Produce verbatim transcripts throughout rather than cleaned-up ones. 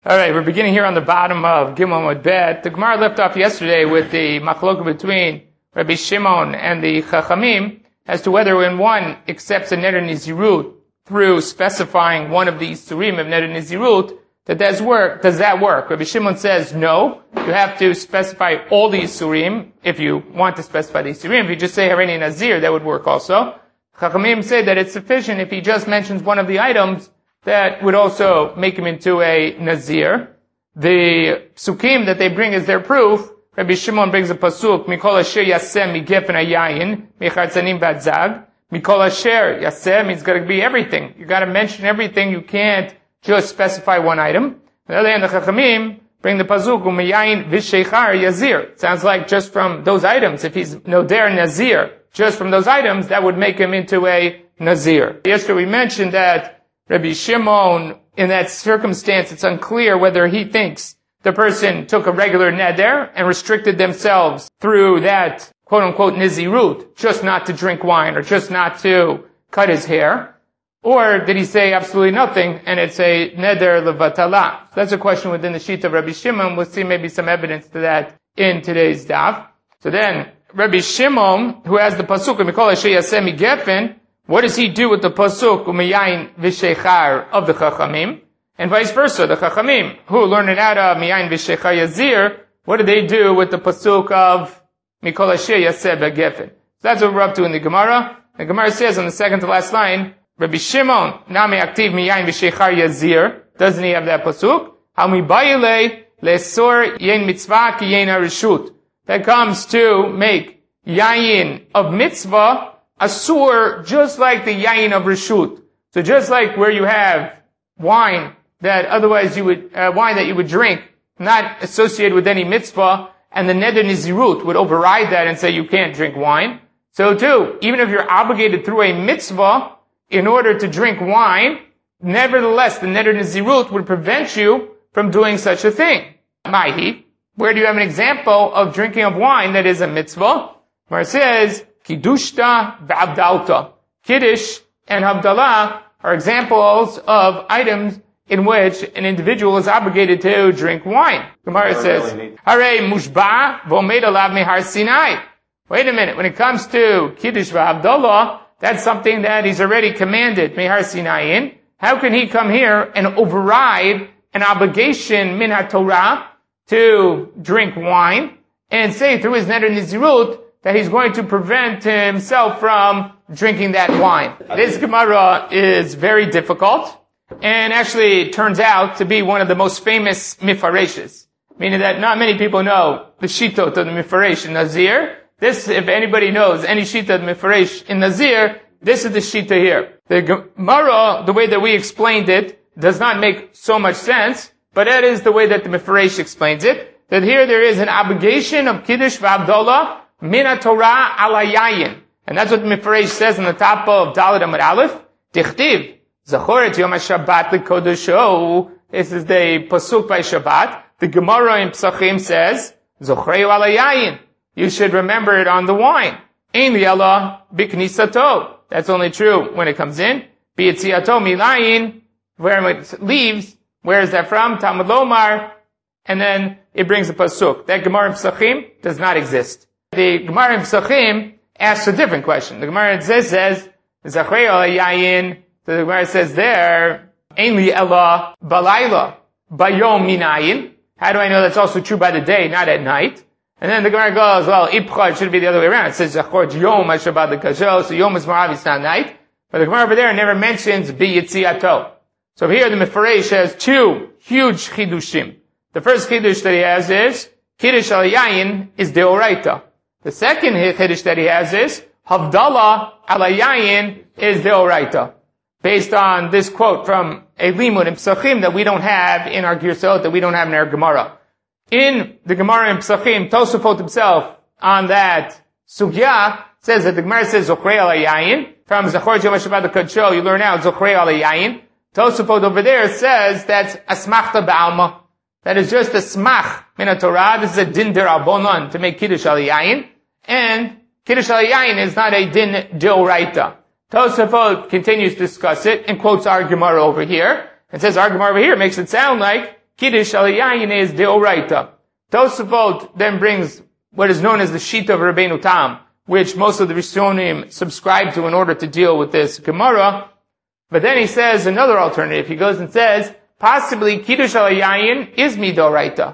All right, we're beginning here on the bottom of Gimel Amud Bet. The Gemara left off yesterday with the machloka between Rabbi Shimon and the Chachamim as to whether when one accepts a neder nizirut through specifying one of the isurim of neder nizirut, that does work. Does that work? Rabbi Shimon says no. You have to specify all the isurim if you want to specify the isurim. If you just say Harini Nazir, that would work also. Chachamim say that it's sufficient if he just mentions one of the items that would also make him into a Nazir. The psukim that they bring as their proof, Rabbi Shimon brings a pasuk, Mikol asher yaseh migefen hayayin, mechartzanim v'adzag. Mikol asher yaseh means got to be everything. You got to mention everything. You can't just specify one item. On the other hand, the Chachamim bring the pasuk, u'meyayin v'sheichar yazir. Sounds like just from those items, if he's noder Nazir, just from those items, that would make him into a Nazir. Yesterday we mentioned that Rabbi Shimon, in that circumstance, it's unclear whether he thinks the person took a regular neder and restricted themselves through that quote-unquote nizirut, just not to drink wine or just not to cut his hair, or did he say absolutely nothing and it's a neder levatala? That's a question within the sheet of Rabbi Shimon. We'll see maybe some evidence to that in today's daf. So then, Rabbi Shimon, who has the pasuk, Mikol asher yaseh migefen, what does he do with the pasuk u'miyayin v'sheichar of the Chachamim, and vice versa? The Chachamim who learn it out of miyayin v'sheichar yazir, what do they do with the pasuk of mikol asher yaseh begefen? So that's what we're up to in the Gemara. The Gemara says on the second to last line, Rabbi Shimon nami aktiv miyayin v'sheichar yazir. Doesn't he have that pasuk? Hamibayile le'sor yen mitzvah ki yen harishut. That comes to make yayin of mitzvah asur, just like the yayin of reshut. So just like where you have wine that otherwise you would, uh, wine that you would drink, not associated with any mitzvah, and the neder nizirut would override that and say you can't drink wine. So too, even if you're obligated through a mitzvah in order to drink wine, nevertheless the neder nizirut would prevent you from doing such a thing. Mahi, where do you have an example of drinking of wine that is a mitzvah? Where it says, Kiddushta v'abdalta. Kiddush and Havdalah are examples of items in which an individual is obligated to drink wine. Gemara says, Hare mushba v'omed alav mehar Sinai. Wait a minute, when it comes to Kiddush v'Havdalah, that's something that he's already commanded mehar Sinai in. How can he come here and override an obligation min HaTorah to drink wine and say through his neder nizirut that he's going to prevent himself from drinking that wine? This Gemara is very difficult, and actually turns out to be one of the most famous mifareshes, meaning that not many people know the shitot of the mifaresh in Nazir. This, if anybody knows any shita of the mifaresh in Nazir, this is the shita here. The Gemara, the way that we explained it, does not make so much sense, but that is the way that the mifaresh explains it, that here there is an obligation of Kiddush v'Havdalah min HaTorah ala yayin. And that's what the Mifresh says on the top of Dalet Amud Aleph. Dichtiv, Zachor et Yom HaShabbat l'kodesho. This is the pasuk by Shabbat. The Gemara in Psachim says, Zochreu ala yayin. You should remember it on the wine. Ein li'ala b'knisato. That's only true when it comes in. B'yetziato milayin. Where it leaves, where is that from? Talmud Lomar. And then it brings a pasuk. That Gemara in Psachim does not exist. The Gemara in Psachim asks a different question. The Gemara says, says, Zachrei ala yayin. The Gemara says there, Ein li ela balayla, bayom minayin. How do I know that's also true by the day, not at night? And then the Gemara goes, well, ipcha, it should be the other way around. It says, Zachor yom ha-shabbat l'kasho, so yom is marav, it's not night. But the Gemara over there never mentions bi yitziato. So here the Mefresh has two huge chidushim. The first chidush that he has is, Kiddush al yayin is deoraita. The second chiddush that he has is, Havdalah ala yayin is deoraita. Based on this quote from a limud in Psachim that we don't have in our Girsot, that we don't have in our Gemara. In the Gemara in Psachim, Tosafot himself on that sugya says that the Gemara says Zochrei ala yayin. From Zachor Yom HaShabbat l'Kodsho, you learn out Zochrei ala yayin. Tosafot over there says that's asmachta ba'alma. That is just a smach min HaTorah. This is a din derabonon to make Kiddush al yayin. And Kiddush al yayin is not a din deoraita. Tosafot continues to discuss it and quotes our Gemara over here. It says our Gemara over here makes it sound like Kiddush al yayin is deoraita. Tosafot then brings what is known as the Shita of Rabbeinu Tam, which most of the Rishonim subscribe to in order to deal with this Gemara. But then he says another alternative. He goes and says, possibly Kiddush al yayin is midoraita,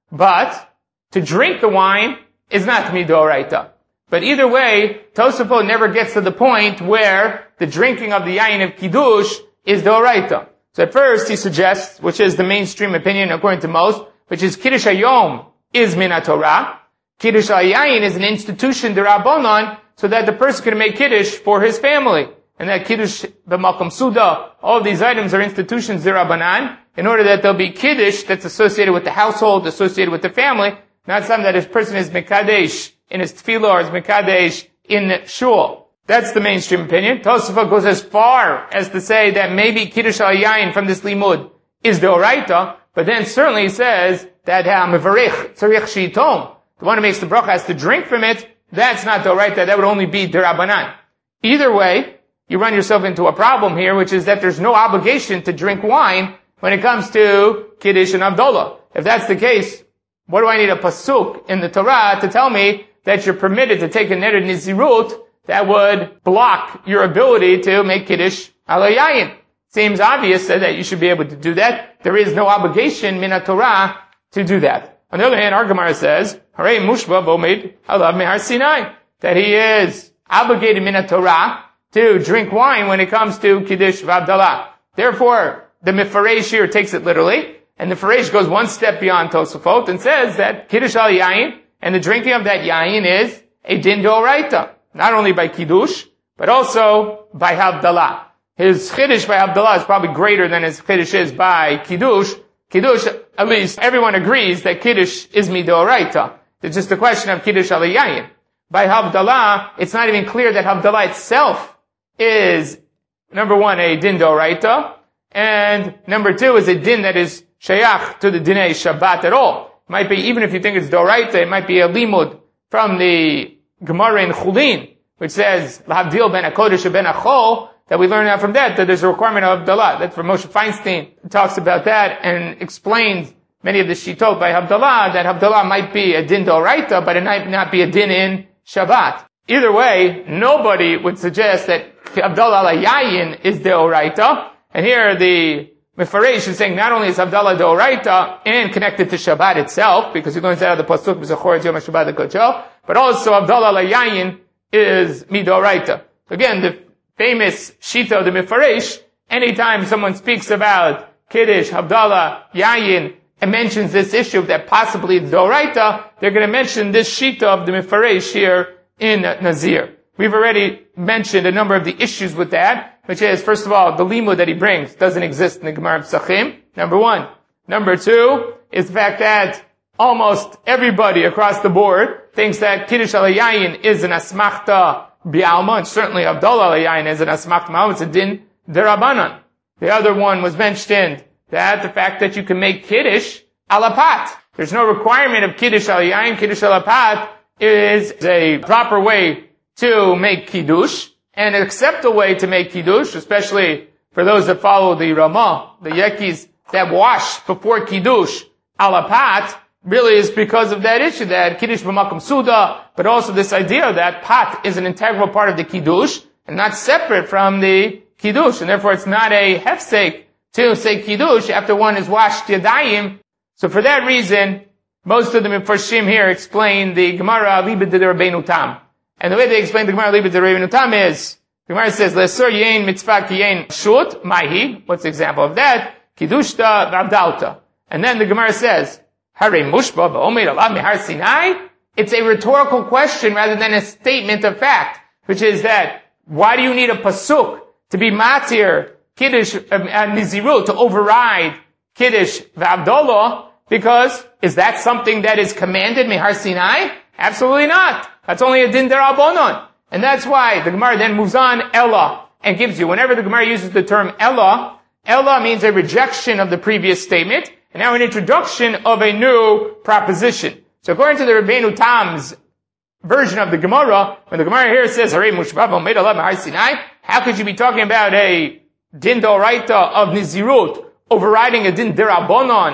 but to drink the wine is not midoraita. But either way, Tosafot never gets to the point where the drinking of the yayin of Kiddush is doraita. So at first he suggests, which is the mainstream opinion according to most, which is Kiddush Hayom is min Torah. Kiddush Hayayin is an institution d'Rabbanan, so that the person can make Kiddush for his family. And that Kiddush b'Malkum Suda, all of these items are institutions d'Rabbanan, in order that there'll be Kiddush that's associated with the household, associated with the family, not something that this person is Mekadesh in his tefillah or is Mekadesh in shul. That's the mainstream opinion. Tosafot goes as far as to say that maybe Kiddush Hayayin from this limud is d'Oraita, but then certainly he says that Mevarich Tzarich Shitom, the one who makes the bracha has to drink from it. That's not d'Oraita. That would only be d'Rabbanan. Either way, you run yourself into a problem here, which is that there's no obligation to drink wine when it comes to Kiddush and Havdalah. If that's the case, what do I need a pasuk in the Torah to tell me that you're permitted to take a neder nizirut that would block your ability to make Kiddush al yayin? Seems obvious that you should be able to do that. There is no obligation min Torah to do that. On the other hand, our Gemara says, Harei Mushba Bomed Alav Mehar Sinai, that he is obligated min Torah to drink wine when it comes to Kiddush v'Havdalah. Therefore, the Mefaresh here takes it literally, and the Mefaresh goes one step beyond Tosafot and says that Kiddush al yayin and the drinking of that yayin is a din d'oraita, not only by Kiddush, but also by Havdalah. His Chiddush by Havdalah is probably greater than his Chiddush is by Kiddush. Kiddush, at least everyone agrees that Kiddush is midoraita. It's just a question of Kiddush al yayin. By Havdalah, it's not even clear that Havdalah itself is, number one, a din d'oraita, and number two is a din that is shayach to the dinei Shabbat at all. It might be, even if you think it's d'oraita, it might be a limud from the Gemara in Chulin, which says, L'havdil ben HaKodesh ben HaChol, that we learn out from that, that there's a requirement of Havdalah. That's from Moshe Feinstein. He talks about that and explains many of the shitot by Havdalah, that Havdalah might be a din d'oraita, but it might not be a din in Shabbat. Either way, nobody would suggest that Havdalah al yayin is d'oraita. And here the Mefaresh is saying not only is Havdalah d'oraita and connected to Shabbat itself, because he learns out of the pasuk B'Zachor Yom HaShabbat HaKodesh, but also Havdalah al yayin is midoraita. Again, the famous Shita of the Mefaresh, anytime someone speaks about Kiddush, Havdalah, Yayin, and mentions this issue that possibly it's d'oraita, they're going to mention this Shita of the Mefaresh here in Nazir. We've already mentioned a number of the issues with that, which is, first of all, the limud that he brings doesn't exist in the Gemara of Psachim, number one. Number two is the fact that almost everybody across the board thinks that Kiddush al yayin is an asmachta Bialma, and certainly Havdalah al yayin is an asmachta ma'am, it's a din d'Rabbanan. The other one was mentioned, that the fact that you can make Kiddush alapat. There's no requirement of Kiddush al yayin. Kiddush alapat is a proper way to make Kiddush, and an acceptable way to make Kiddush, especially for those that follow the Ramah, the Yekis that wash before Kiddush alapat, really is because of that issue, that Kiddush b'Malkum Suda, but also this idea that pat is an integral part of the Kiddush, and not separate from the Kiddush, and therefore it's not a hefsek to say Kiddush after one has washed Yadayim. So for that reason, most of the Mefarshim here explain the Gemara Libed de Rabbeinu Tam. And the way they explain the Gemara Libed de Rabbeinu Tam is, the Gemara says, Lesor Yein Mitzvah Kiyein Shut, Mahi, what's the example of that? Kiddushta V'Avdalta. And then the Gemara says, Harei Mushba V'Omer Alav Mehar Sinai. It's a rhetorical question rather than a statement of fact, which is that, why do you need a pasuk to be matir Kiddush and uh, Nizirut, to override Kiddush V'Avdalah? Because, is that something that is commanded Mehar Sinai? Absolutely not. That's only a din d'Rabbanan. And that's why the Gemara then moves on, Ella, and gives you, whenever the Gemara uses the term Ella, Ella means a rejection of the previous statement, and now an introduction of a new proposition. So according to the Rabbeinu Tam's version of the Gemara, when the Gemara here says, Harei Mushba V'Omed Alav Mehar Sinai, how could you be talking about a din d'oraita of Nizirut overriding a din d'Rabbanan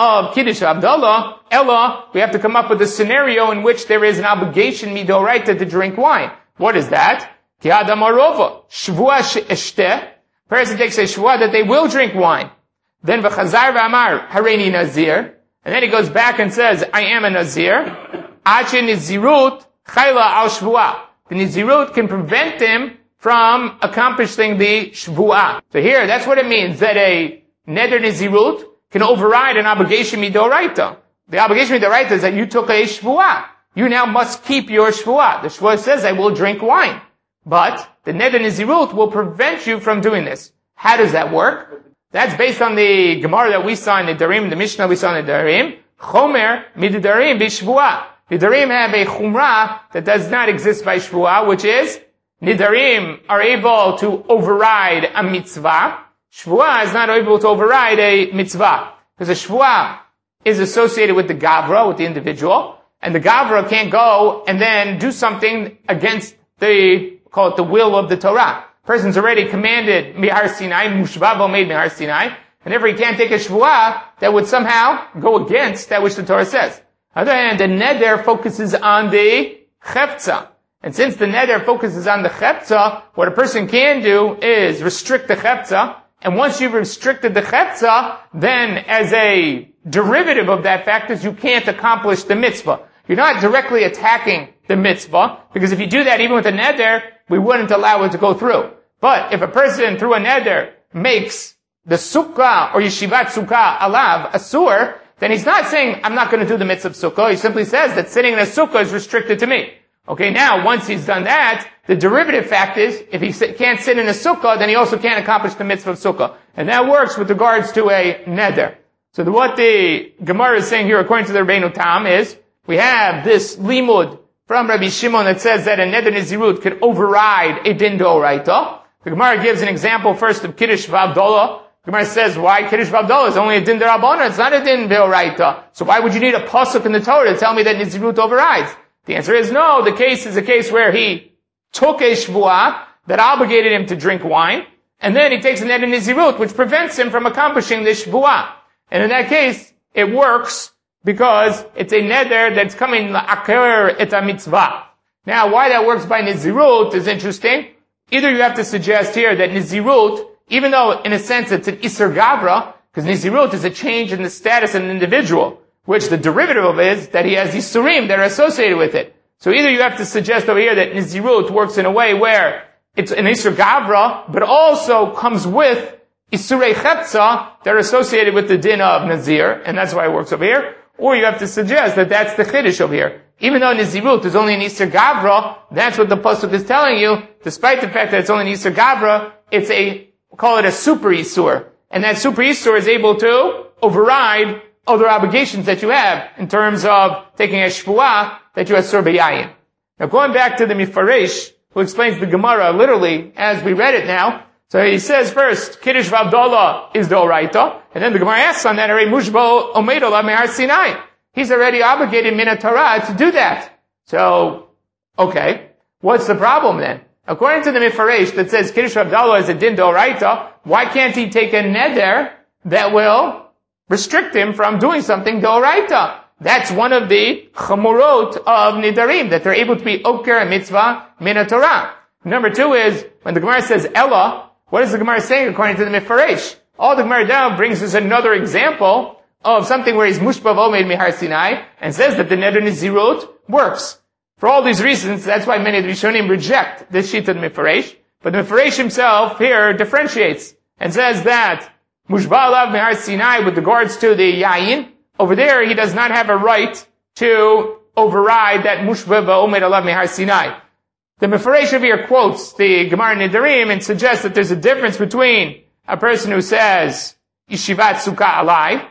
of Kiddush Abdullah, Ella, we have to come up with a scenario in which there is an obligation midoraita to drink wine. What is that? Ki adam arova, shvua she'eshteh. Person takes a shvua that they will drink wine. Then v'chazar v'amar, hareini nazir. And then he goes back and says, I am a nazir. Ache nizirut, chayla al shvua. The nizirut can prevent him from accomplishing the shvua. So here, that's what it means, that a neder nizirut can override an obligation midoraita. The obligation midoraita is that you took a shvua. You now must keep your shvua. The shvua says, I will drink wine. But the neder nizirut will prevent you from doing this. How does that work? That's based on the Gemara that we saw in the Darim, the Mishnah we saw in the Darim. Chomer midarim b'shvua. The Darim have a chumrah that does not exist by shvua, which is Nidarim are able to override a mitzvah. Shvua is not able to override a mitzvah. Because a shvua is associated with the gavra, with the individual, and the gavra can't go and then do something against the, call it the will of the Torah. Person's already commanded Mihar Sinai, Mushvavo made Mihar Sinai, and therefore he can't take a shvua that would somehow go against that which the Torah says. On the other hand, the neder focuses on the chefza. And since the neder focuses on the chepza, what a person can do is restrict the chepza. And once you've restricted the chepza, then as a derivative of that fact is you can't accomplish the mitzvah. You're not directly attacking the mitzvah, because if you do that even with a neder, we wouldn't allow it to go through. But if a person through a neder makes the sukkah or yeshivat sukkah alav asur, then he's not saying, I'm not going to do the mitzvah of sukkah. He simply says that sitting in a sukkah is restricted to me. Okay, now, once he's done that, the derivative fact is, if he can't sit in a sukkah, then he also can't accomplish the mitzvah of sukkah. And that works with regards to a neder. So the, what the Gemara is saying here, according to the Rabbeinu Tam, is, we have this limud from Rabbi Shimon that says that a neder nizirut can override a din d'oraita. The Gemara gives an example first of Kiddush v'Avdolah. The Gemara says, why Kiddush v'Avdolah is only a din d'Rabbanan, it's not a din d'oraita. So why would you need a pasuk in the Torah to tell me that nizirut overrides? The answer is no. The case is a case where he took a shvuah that obligated him to drink wine, and then he takes a neder nizirut, which prevents him from accomplishing the shvuah. And in that case, it works because it's a neder that's coming la'aker et mitzvah. Now, why that works by nizirut is interesting. Either you have to suggest here that nizirut, even though in a sense it's an iser gavra, because nizirut is a change in the status of an individual, which the derivative of is that he has isurim that are associated with it. So either you have to suggest over here that nizirut works in a way where it's an isur gavra, but also comes with isurei chepza that are associated with the din of nazir, and that's why it works over here. Or you have to suggest that that's the chiddush over here. Even though nizirut is only an isur gavra, that's what the pasuk is telling you. Despite the fact that it's only an isur gavra, it's a, call it a super isur. And that super isur is able to override other obligations that you have in terms of taking a shvuah that you have sur b'yayin. Now going back to the Mifaresh, who explains the Gemara literally as we read it now. So he says first, Kiddush v'Avdolah is the oraita, and then the Gemara asks on that, Arei mushbo omeid olav mehar Sinai. He's already obligated min Torah to do that. So, okay, what's the problem then? According to the Mifaresh that says Kiddush v'Avdolah is a din d'oraita, why can't he take a neder that will restrict him from doing something d'oraita? That's one of the chamurot of nidarim, that they're able to be oker and mitzvah min Torah. Number two is, when the Gemara says Ella, what is the Gemara saying according to the Mifaresh? All the Gemara down brings us another example of something where he's mushbav omeid mihar Sinai, and says that the neder nizirut works. For all these reasons, that's why many of the Rishonim reject this sheet of the Mifaresh. But the Mifaresh himself here differentiates, and says that mushbav olav mihar Sinai with regards to the yayin, over there he does not have a right to override that mushbav omeid olav mihar Sinai. The Mefaresh over here quotes the Gemara Nidarim and suggests that there's a difference between a person who says Yeshivat Sukkah Alai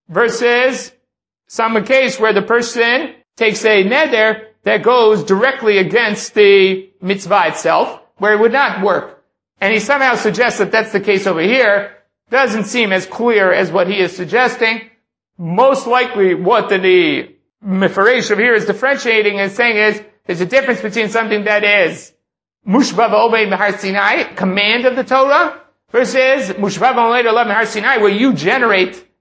versus some case where the person takes a neder that goes directly against the mitzvah itself, where it would not work. And he somehow suggests that that's the case over here. Doesn't seem as clear as what he is suggesting. Most likely what the, the Mefaresh over here is differentiating and saying is, there's a difference between something that is mushbav omeid mihar Sinai, command of the Torah, versus mushbav omeid olav mihar Sinai, where you generate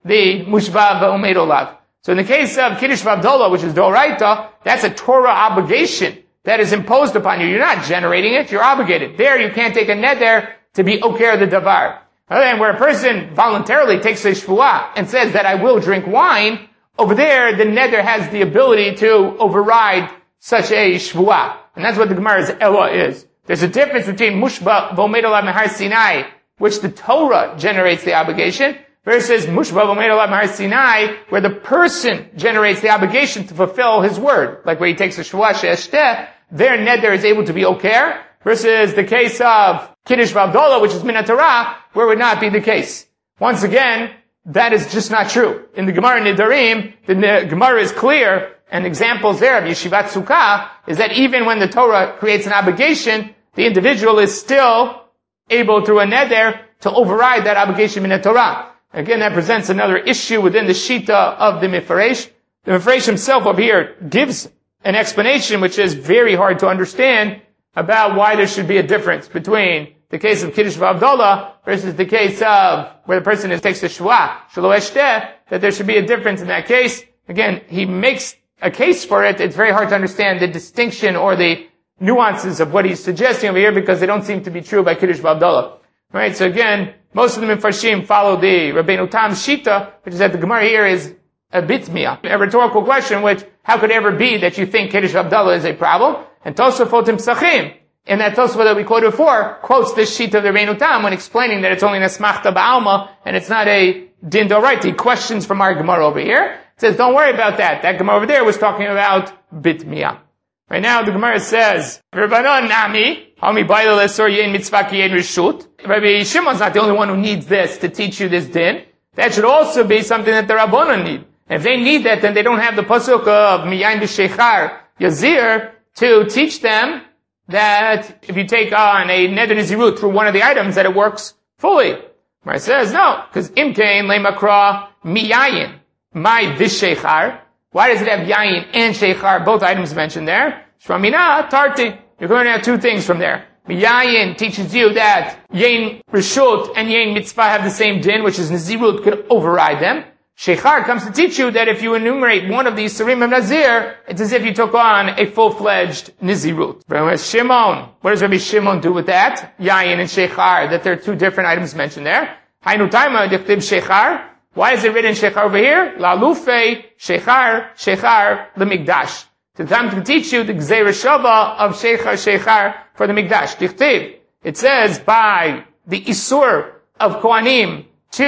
the mushba v'omed olav. So in the case of Kiddush V'Avdola, which is Doraita, that's a Torah obligation that is imposed upon you. You're not generating it, you're obligated. There, you can't take a neder to be oker the davar. Other than where a person voluntarily takes a shvuah and says that I will drink wine, over there, the neder has the ability to override such a shvuah. And that's what the Gemara's Ella is. There's a difference between Mushba V'Omed Olav Mehar Sinai, which the Torah generates the obligation, versus Mushba V'Omed Olav Mehar Sinai, where the person generates the obligation to fulfill his word. Like where he takes a shvuah she'eshteh, their neder is able to be oker, versus the case of Kiddush V'Avdola, which is Min HaTorah, where it would not be the case. Once again, that is just not true. In the Gemara Nidarim, the Gemara is clear, and examples there of Yeshivat Sukkah, is that even when the Torah creates an obligation, the individual is still able through a neder to override that obligation Min HaTorah. Again, that presents another issue within the Shita of the Mifresh. The Mifresh himself over here gives an explanation which is very hard to understand about why there should be a difference between the case of Kiddush V'Avdola versus the case of where the person is, takes the shvuah, shelo eshteh, that there should be a difference in that case. Again, he makes a case for it. It's very hard to understand the distinction or the nuances of what he's suggesting over here because they don't seem to be true by Kiddush V'Avdola. Right? So again, most of the Mefarshim follow the Rabbeinu Tam Shita, which is that the Gemara here is a bitmiyah, a rhetorical question, which, how could it ever be that you think Kiddush V'Avdola is a problem? And Tosafot Psachim, in that Tosafot that we quoted before, quotes this sheet of the Rabbeinu Tam when explaining that it's only an asmachta ba'alma, and it's not a din d'oraita. He questions from our Gemara over here. It says, don't worry about that. That Gemara over there was talking about bitmiyah. Right now, the Gemara says, Rabbanon Nami, Hami Baila Lesor Yen Mitzvah Ki Yen Rishut. Rabbi Shimon's not the only one who needs this to teach you this din. That should also be something that the Rabbanon need. And if they need that, then they don't have the pasuk of Miyayin B'Sheichar Yazir to teach them that if you take on a neder nizirut through one of the items, that it works fully. Where it says, no, because Imkein Lemakra Miyayin, my V'Sheichar. Why does it have Yayin and Sheichar, both items mentioned there? Shramina Tarti. You're going to have two things from there. Miyayin teaches you that Yain Rishut and Yain Mitzvah have the same din, which is Nazirut could override them. Sheichar comes to teach you that if you enumerate one of these Surim of Nazir, it's as if you took on a full-fledged Nizirut. Shimon. What does Rabbi Shimon do with that? Yayin and Sheichar, that there are two different items mentioned there. Hainu Taima Dichtib Sheichar. Why is it written Sheichar over here? La Lufe Sheichar Sheichar LeMikdash. To come to teach you the Gzeir Shava of Sheichar Sheichar for the Mikdash. Dichtib. It says by the Isur of Kohanim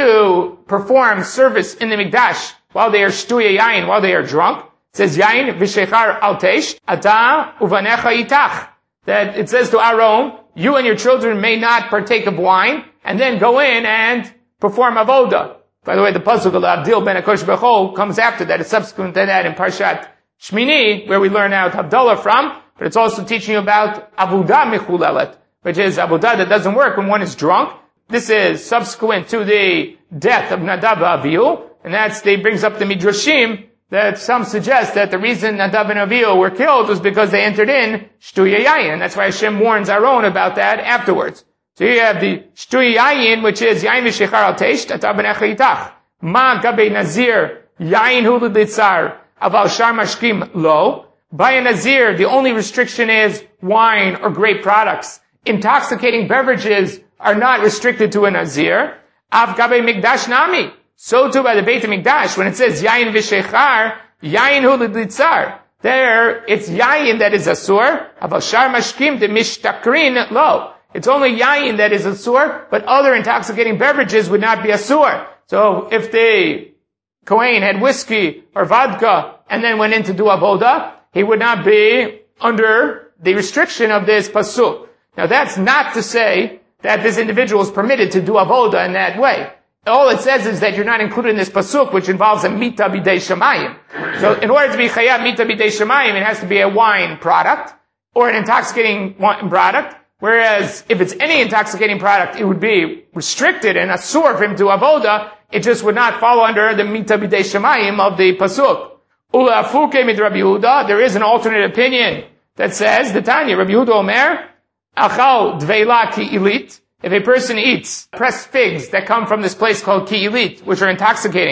to perform service in the Mikdash while they are shtuya yain, while they are drunk. It says yain v'sheichar al teish ata uvanecha itach. That it says to Aaron, you and your children may not partake of wine, and then go in and perform avoda. By the way, the pasuk of Abdil ben Akosh Bechol comes after that. It's subsequent to that in Parshat Shmini, where we learn out Havdalah from, but it's also teaching you about avodah mechulelet, which is avodah that doesn't work when one is drunk. This is subsequent to the death of Nadav Avihu, and that's, they brings up the Midrashim, that some suggest that the reason Nadav and Avihu were killed was because they entered in Shtuya Yayin, and that's why Hashem warns Aaron about that afterwards. So you have the Shtuya Yayin, which is Yayin v'sheichar al teish, Tata b'necha itach. Ma gabe Nazir, Yayin hu l'ditzar, aval shar mashkim lo. By a Nazir, the only restriction is wine or grape products. Intoxicating beverages are not restricted to a Nazir. Av gabe Mikdash nami. So too by the Beit HaMikdash, when it says Yayin v'sheichar, Yayin hu l'ditzar. There, it's Yayin that is Asur. Aval shar mashkim de mishtakrin lo. It's only Yayin that is Asur, but other intoxicating beverages would not be Asur. So if the Kohen had whiskey or vodka and then went in to do avoda, he would not be under the restriction of this pasuk. Now that's not to say that this individual is permitted to do avoda in that way. All it says is that you're not included in this pasuk, which involves a mita bidei shamayim. So in order to be chayav mita bidei shamayim, it has to be a wine product or an intoxicating wine product. Whereas if it's any intoxicating product, it would be restricted and asur for him to avoda. It just would not fall under the mita bidei shamayim of the pasuk. Ula afuke mid Rabbi Yehuda. There is an alternate opinion that says the Tanya Rabbi Yehuda Omer achal dveila ki ilit. If a person eats pressed figs that come from this place called Ki'ilit, which are intoxicating,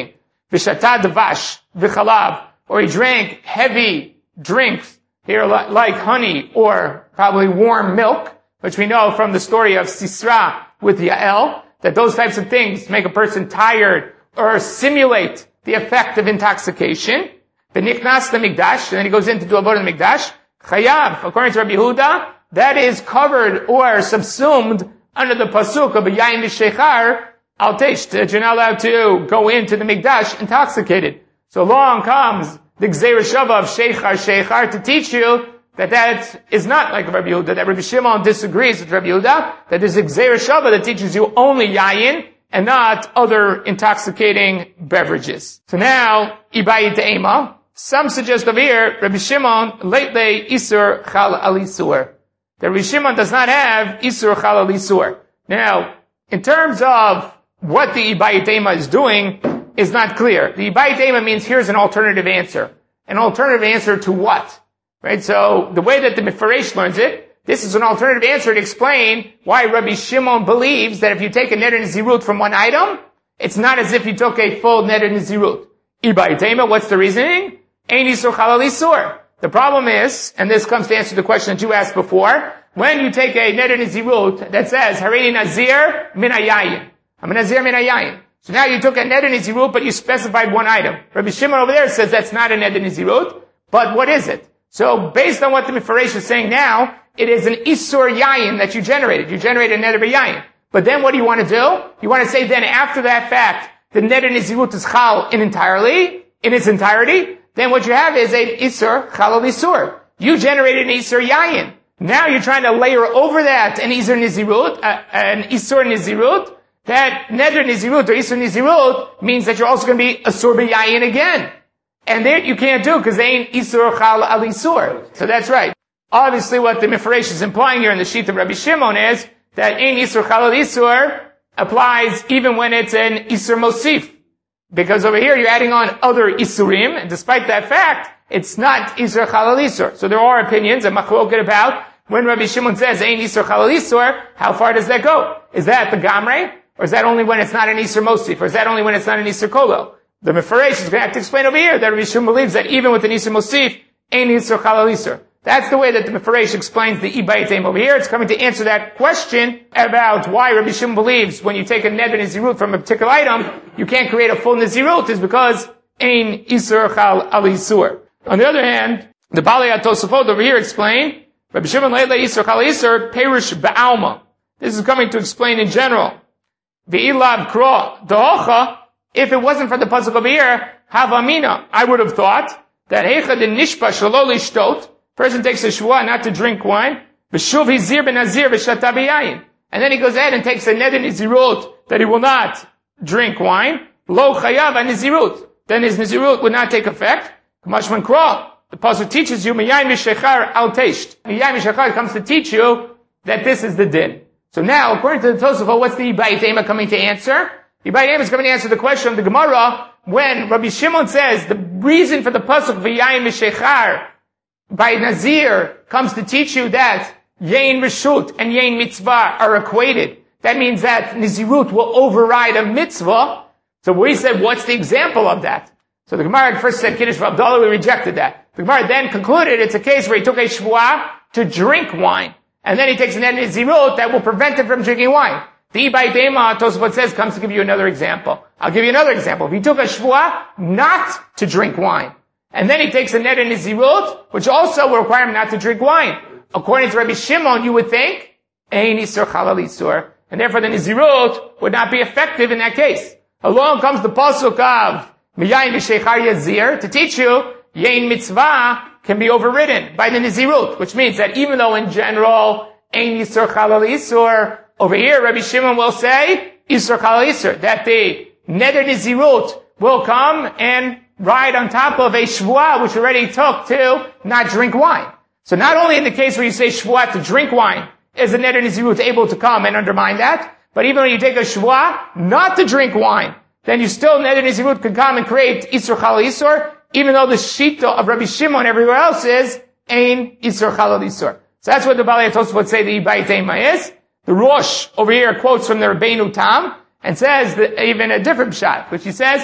v'shata davash v'chalav, or he drank heavy drinks here like honey or probably warm milk, which we know from the story of Sisra with Yael, that those types of things make a person tired or simulate the effect of intoxication. V'nichnas l'mikdash, and then he goes in to do avodah in the mikdash. Chayav, according to Rabbi Yehuda, that is covered or subsumed under the pasuk of Yayin v'sheichar al tesh, that you're not allowed to go into the mikdash intoxicated. So along comes the Gzeira Shava of Sheichar Sheichar to teach you that that is not like Rabbi Yehuda, that Rabbi Shimon disagrees with Rabbi Yehuda, that there's a Gzeira Shava that teaches you only Yayin and not other intoxicating beverages. So now, Ibayi Te'ema, some suggest over here, Rabbi Shimon, Leitle Isur Chal Alisur. That Rabbi Shimon does not have Isur Chal Alisur. Now, in terms of what the Ibayi Te'ema is doing, is not clear. The Ibayi Te'ema means here's an alternative answer. An alternative answer to what? Right? So, the way that the Mefaresh learns it, this is an alternative answer to explain why Rabbi Shimon believes that if you take a neder nizirut from one item, it's not as if you took a full neder nizirut. Ibayi Te'ema, what's the reasoning? Ein isur chalal isur. The problem is, and this comes to answer the question that you asked before, when you take a neder nizirut that says, Hareini nazir min hayayin. I'm a nazir min hayayin. So now you took a neder nizirut, but you specified one item. Rabbi Shimon over there says that's not a neder nizirut, but what is it? So based on what the Mefaresh is saying now, it is an isur yayin that you generated. You generated a neder yayin. But then what do you want to do? You want to say then after that fact, the neder nizirut is chal in entirely, in its entirety. Then what you have is a isur chalal isur. You generated an isur yayin. Now you're trying to layer over that an isur nizirut, uh, an isur nizirut. That neder nizirut or isur nizirut means that you're also going to be asur b'yayin again. And there you can't do because they ain't isur chal al isur. So that's right. Obviously what the Mefaresh is implying here in the sheet of Rabbi Shimon is that ein isur chal al isur applies even when it's an isur mosif. Because over here you're adding on other isurim, and despite that fact, it's not isur chal al isur. So there are opinions and machloket about when Rabbi Shimon says ein isur chal al isur, how far does that go? Is that the gamre? Or is that only when it's not an isur mosif? Or is that only when it's not an isur kolel? The Mefaresh is going to have to explain over here that Rabbi Shimon believes that even with an isur mosif, ein isur chal al isur. That's the way that the Mefaresh explains the Ibayi Te'ema over here. It's coming to answer that question about why Rabbi Shimon believes when you take a neder nizirut from a particular item, you can't create a full nizirut, is because ein isur chal al isur. On the other hand, the Balei HaTosafot over here explain, Rabbi Shimon leile isur chal al isur, perish ba'alma. This is coming to explain in general. Ve'ilav kro dohocha, if it wasn't for the pasuk over here, havamina, I would have thought that heicha de nishpa shelo lishtot, person takes a shua not to drink wine, v'shuv hizir benazir v'shata b'yayin, and then he goes ahead and takes a neder nizirut that he will not drink wine, lo chayav nizirut, then his nizirut would not take effect. Kamashman kro, the pasuk teaches you miyayin v'sheichar al teisht. Miyayin v'sheichar comes to teach you that this is the din. So now, according to the Tosafot, what's the Ibayi Te'ema coming to answer? The Ibayi Te'ema is coming to answer the question of the Gemara when Rabbi Shimon says the reason for the pasuk v'yayin v'sheichar by Nazir comes to teach you that Yain Rishut and Yain Mitzvah are equated. That means that Nizirut will override a mitzvah. So we said, what's the example of that? So the Gemara first said Kiddush v'Abdallah, we rejected that. The Gemara then concluded it's a case where he took a shvuah to drink wine. And then he takes an Nizirut that will prevent him from drinking wine. The Ibayi Te'ema, Tosafot says, comes to give you another example. I'll give you another example. If he took a shvuah not to drink wine, and then he takes a neder nizirut, which also will require him not to drink wine. According to Rabbi Shimon, you would think, ein isur chal al isur, and therefore the nizirut would not be effective in that case. Along comes the pasuk of miyayin v'sheichar yazir to teach you yain mitzvah can be overridden by the nizirut, which means that even though in general ein isur chal al isur, over here Rabbi Shimon will say isur chal al isur, that the neder nizirut will come and ride on top of a shvuah which already took to not drink wine. So not only in the case where you say shvuah to drink wine is the neder nizirut able to come and undermine that, but even when you take a shvuah not to drink wine, then you still neder nizirut could come and create isur chal isur, even though the shita of Rabbi Shimon everywhere else is ein isur chal isur. So that's what the Balei HaTosafot say the Ibayi Te'ema is. The Rosh over here quotes from the Rabbeinu Tam and says that even a different shot, which he says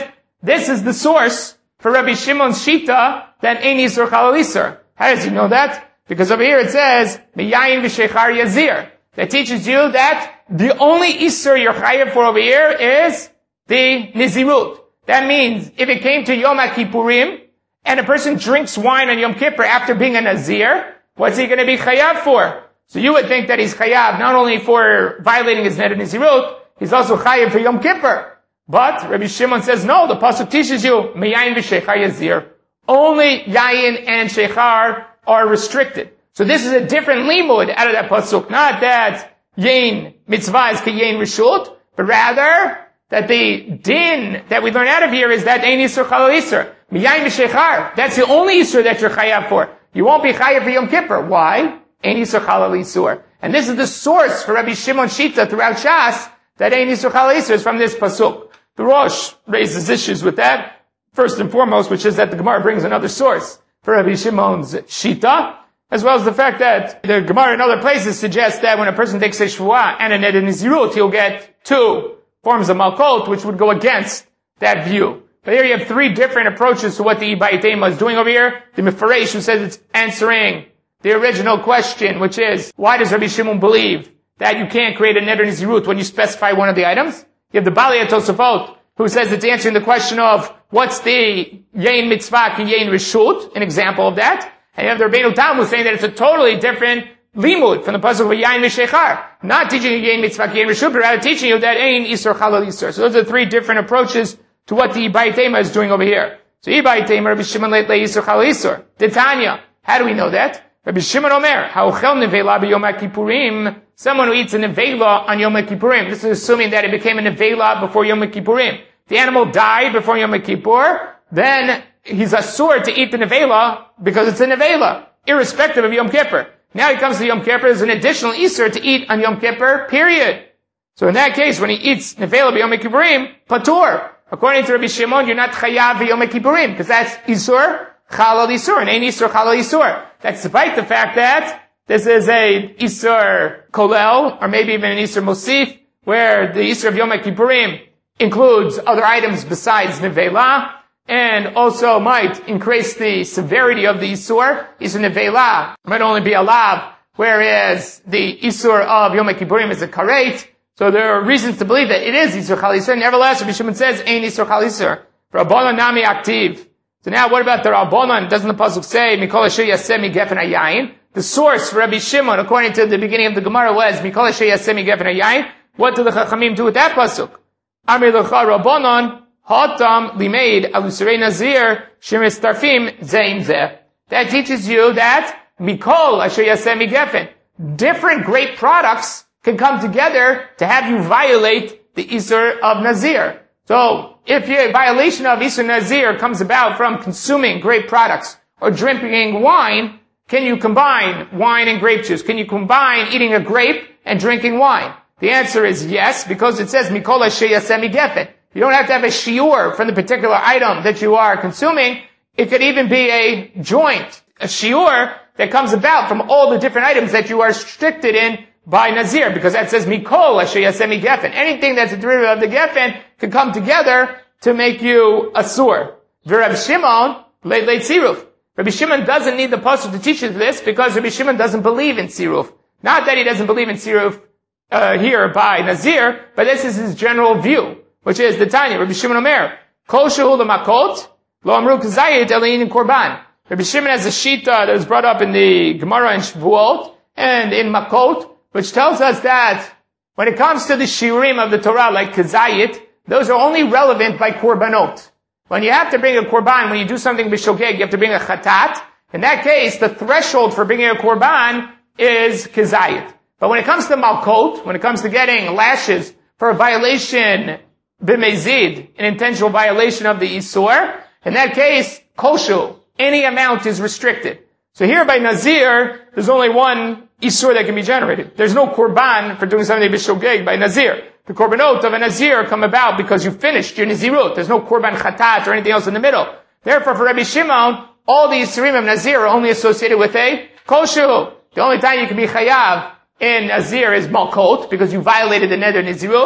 This is the source for Rabbi Shimon's Shita that Ein Isur Chalal Isur. How does he know that? Because over here it says, Miyayin v'sheichar yazir. That teaches you that the only Isur you're chayav for over here is the Nizirut. That means, if it came to Yom HaKippurim, and a person drinks wine on Yom Kippur after being a Nazir, what's he going to be chayav for? So you would think that he's chayav not only for violating his neder Nizirut, he's also chayav for Yom Kippur. But Rabbi Shimon says, no, the pasuk teaches you, Miyayin v'sheichar yazir. Only Yayin and Sheichar are restricted. So this is a different limud out of that pasuk. Not that Yain mitzvah is Yain rishut, but rather that the din that we learn out of here is that Ein Isur Chalal Isur. Miyayin v'sheichar. That's the only Isur that you're chayav for. You won't be chayav for Yom Kippur. Why? Ein Isur Chalal Isur. And this is the source for Rabbi Shimon Shita throughout Shas, that Ein Isur Chalal Isur is from this pasuk. The Rosh raises issues with that. First and foremost, which is that the Gemara brings another source for Rabbi Shimon's Shita, as well as the fact that the Gemara in other places suggests that when a person takes a Shvuah and a Neder Nizirut, he'll get two forms of Malkot, which would go against that view. But here you have three different approaches to what the Ibai Tema is doing over here. The Mefaresh, who says it's answering the original question, which is, why does Rabbi Shimon believe that you can't create a Neder Nizirut when you specify one of the items? You have the Balei Tosafot, who says it's answering the question of what's the Yain Mitzvah ki Yain Rishut, an example of that. And you have the Rabbeinu Tam who's saying that it's a totally different limud from the pasuk of Yain v'sheichar. Not teaching you Yain Mitzvah ki Yain Rishut, but rather teaching you that Ein Isur Chalal Isur. So those are three different approaches to what the Ibai Tema is doing over here. So Ibai Tema, Rabbi Shimon leit le Isur Chalal Isur. Titania. How do we know that? Rabbi Shimon Omer, ha'ochel nevela b'Yom HaKippurim, someone who eats a nevela on Yom HaKippurim. This is assuming that it became a nevela before Yom HaKippurim. The animal died before Yom Kippur, then he's asur to eat the nevela because it's a nevela, irrespective of Yom Kippur. Now he comes to Yom Kippur, there's an additional Isur to eat on Yom Kippur, period. So in that case, when he eats nevela b'Yom Kippurim, patur. According to Rabbi Shimon, you're not chayav b'Yom Kippurim, because that's Isur Chalal Isur, and ain't Isur Chalal Isur. That's despite the fact that this is a Isur Kolel, or maybe even an Isur Mosif, where the Isur of Yom Kippurim includes other items besides nevela, and also might increase the severity of the Isur. Isur nevela might only be a lav, whereas the Isur of Yom Kippurim is a karet. So there are reasons to believe that it is Isur Chalal Isur. Nevertheless, Rabbi Shimon says, Ein Isur Chalal Isur. Rabbanan nami aktiv. So now what about the Rabbanan? Doesn't the pasuk say, Mikol asher yaseh migefen hayayin? The source for Rabbi Shimon, according to the beginning of the Gemara, was Mikol asher yaseh migefen hayayin. What do the Chachamim do with that pasuk? Amir lecha Rabbanon, hatam limeid alusurei nazir shemes tarfim zeim zeh. That teaches you that Mikol asher yaseh migefen. Different great products can come together to have you violate the Isur of Nazir. So, if your violation of Isur Nazir comes about from consuming grape products or drinking wine, can you combine wine and grape juice? Can you combine eating a grape and drinking wine? The answer is yes, because it says, Mikol asher yaseh migefen. You don't have to have a shiur from the particular item that you are consuming. It could even be a joint, a shiur that comes about from all the different items that you are restricted in by Nazir, because that says Mikol asher yaseh migefen. Anything that's a derivative of the gefen can come together to make you asur. Rabbi Shimon leit leit siruf. Rabbi Shimon doesn't need the pasuk to teach us this because Rabbi Shimon doesn't believe in siruf. Not that he doesn't believe in siruf uh, here by Nazir, but this is his general view, which is the Tanya. Rabbi Shimon Omer, Kol shehu l'makot lo amru k'zayit elein korban. Rabbi Shimon has a shita that is brought up in the Gemara in Shavuot and in Makot, which tells us that when it comes to the shiurim of the Torah, like Kazayit, those are only relevant by korbanot. When you have to bring a korban, when you do something b'shogeg, you have to bring a chatat. In that case, the threshold for bringing a korban is Kazayit. But when it comes to Malkot, when it comes to getting lashes for a violation b'mezid, an intentional violation of the Isur, in that case, koshu, any amount is restricted. So here by Nazir, there's only one Isur that can be generated. There's no korban for doing something b'shogeg by Nazir. The korbanot of a Nazir come about because you finished your Nazirut. There's no korban chatat or anything else in the middle. Therefore, for Rabbi Shimon, all the Isurim of Nazir are only associated with a koshu. The only time you can be chayav in Nazir is Malkot, because you violated the Neder Nazirut.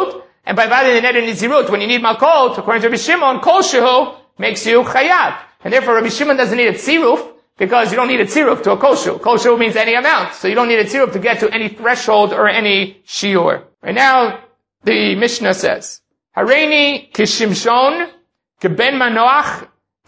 And by violating the neder nizirut, when you need malkot, according to Rabbi Shimon, kol shehu makes you chayav. And therefore Rabbi Shimon doesn't need a tziruf, because you don't need a tziruf to a kol shehu. Kol shehu means any amount. So you don't need a tziruf to get to any threshold or any shiur. Right now, the Mishnah says, Hareini kishimshon keben manoach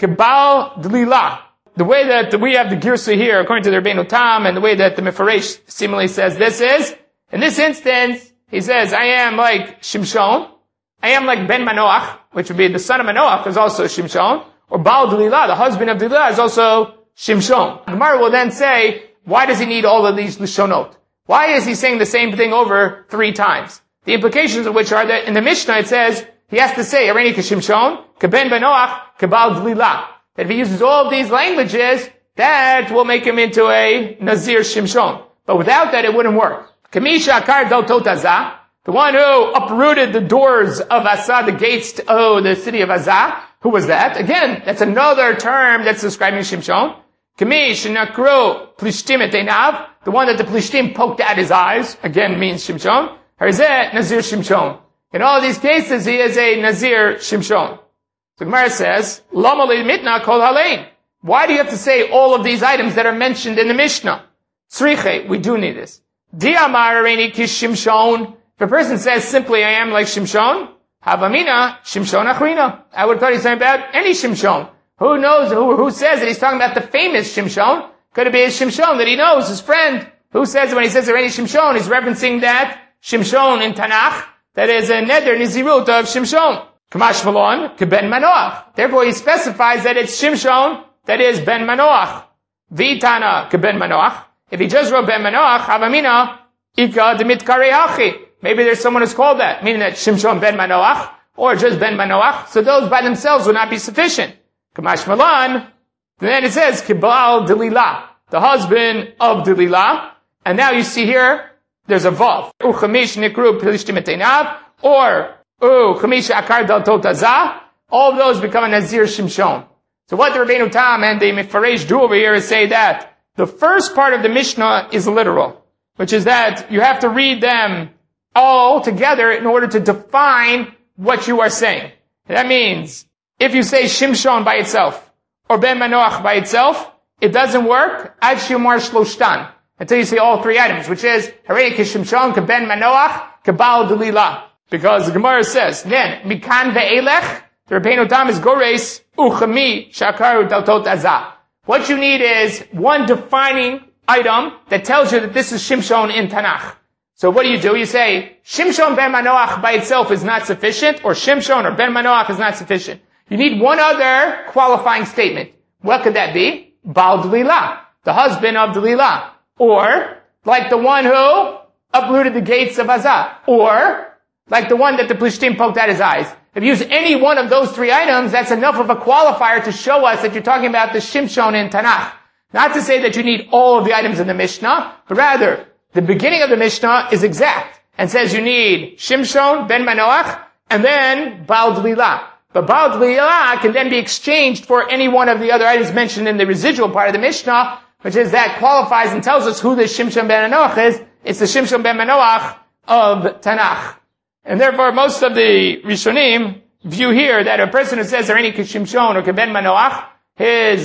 kebal dlilah. The way that we have the girsa here, according to the Rabbeinu Tam, and the way that the Mefaresh seemingly says this is, in this instance, he says, I am like Shimshon, I am like Ben Manoach, which would be the son of Manoach, is also Shimshon, or Baal Delilah, the husband of Delilah, is also Shimshon. The Gemara will then say, why does he need all of these Lishonot? Why is he saying the same thing over three times? The implications of which are that in the Mishnah it says, he has to say, Hareini k'Shimshon, k'ben Manoach, k'Baal Delilah. That if he uses all of these languages, that will make him into a Nazir Shimshon. But without that, it wouldn't work. Kamisha akar daltot Azah, the one who uprooted the doors of Azah, the gates to oh, the city of Azah. Who was that? Again, that's another term that's describing Shimshon. Kamish nakru plishtim et einav, the one that the plishtim poked out his eyes. Again, means Shimshon. Harzeh Nazir Shimshon. In all these cases, he is a Nazir Shimshon. The Gemara says, Lama mitna kol halein. Why do you have to say all of these items that are mentioned in the Mishnah? Tzriche, we do need this. Di'amar hareini kishimshon. If a person says simply, I am like Shimshon, havamina Shimshon achrina. I would thought he's saying about any Shimshon. Who knows, who, who says that he's talking about the famous Shimshon? Could it be a Shimshon that he knows, his friend? Who says that when he says hareini Shimshon, he's referencing that Shimshon in Tanakh, that is a neder nizirut of Shimshon. Kamash Malon, keben Manoach. Therefore he specifies that it's Shimshon, that is Ben Manoach. Vitana keben Manoach. If he just wrote Ben Manoach, Havamina, Ika demit karehachi. Maybe there's someone who's called that, meaning that Shimshon Ben Manoach, or just Ben Manoach. So those by themselves would not be sufficient. Kamash Malon, then it says, Kibal Delilah, the husband of Delilah. And now you see here, there's a vav. Uchamish nikru pilishtim et einav, or Oh, Chamisha Akar Daltot Azah, all of those become a Nazir Shimshon. So what the Rabbeinu Tam and the Mefaresh do over here is say that the first part of the Mishnah is literal, which is that you have to read them all together in order to define what you are saying. That means, if you say Shimshon by itself, or Ben Manoach by itself, it doesn't work, Ad Shimar Shloshtan, until you say all three items, which is, Hareini k'Shimshon, k'ben Manoach, k'Baal Delilah. Because the Gemara says, then, mikan ve'elech, the Rabbeinu Tam is gores, uchami shakaru daltot azah. What you need is one defining item that tells you that this is Shimshon in Tanakh. So what do you do? You say, Shimshon ben Manoach by itself is not sufficient, or Shimshon or ben Manoach is not sufficient. You need one other qualifying statement. What could that be? Baal Delilah, the husband of Delilah. Or, like the one who uprooted the gates of Azah. Or, like the one that the Plishtim poked out his eyes. If you use any one of those three items, that's enough of a qualifier to show us that you're talking about the Shimshon in Tanakh. Not to say that you need all of the items in the Mishnah, but rather, the beginning of the Mishnah is exact, and says you need Shimshon, Ben Manoach, and then Baal Delilah. But Baal Delilah can then be exchanged for any one of the other items mentioned in the residual part of the Mishnah, which is that qualifies and tells us who the Shimshon Ben Manoach is. It's the Shimshon Ben Manoach of Tanakh. And therefore, most of the Rishonim view here that a person who says Hareini k'Shimshon or k'ben Manoach, his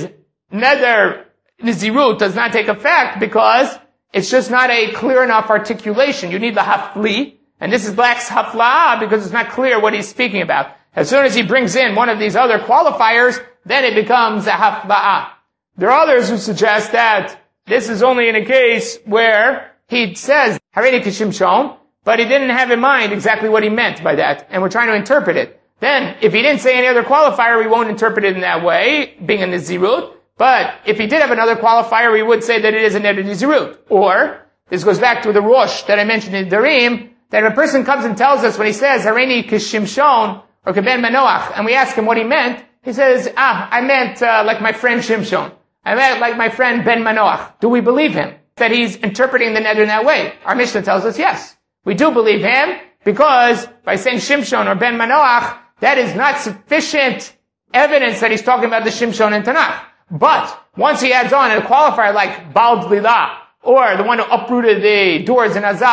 neder nizirut does not take effect because it's just not a clear enough articulation. You need the hafli, and this is Black's hafla because it's not clear what he's speaking about. As soon as he brings in one of these other qualifiers, then it becomes a hafla'ah. There are others who suggest that this is only in a case where he says Hareini k'Shimshon, but he didn't have in mind exactly what he meant by that, and we're trying to interpret it. Then, if he didn't say any other qualifier, we won't interpret it in that way, being a Nizirut. But if he did have another qualifier, we would say that it is a Neder Nizirut. Or, this goes back to the Rosh that I mentioned in Darim, that if a person comes and tells us when he says, Hareini k'Shimshon, or k'ben Manoach, and we ask him what he meant, he says, ah, I meant uh, like my friend Shimshon. I meant like my friend Ben Manoach. Do we believe him? That he's interpreting the Neder in that way? Our Mishnah tells us yes. We do believe him, because by saying Shimshon or Ben Manoach, that is not sufficient evidence that he's talking about the Shimshon in Tanakh. But, once he adds on a qualifier like Baal Delilah, or the one who uprooted the doors in Azah,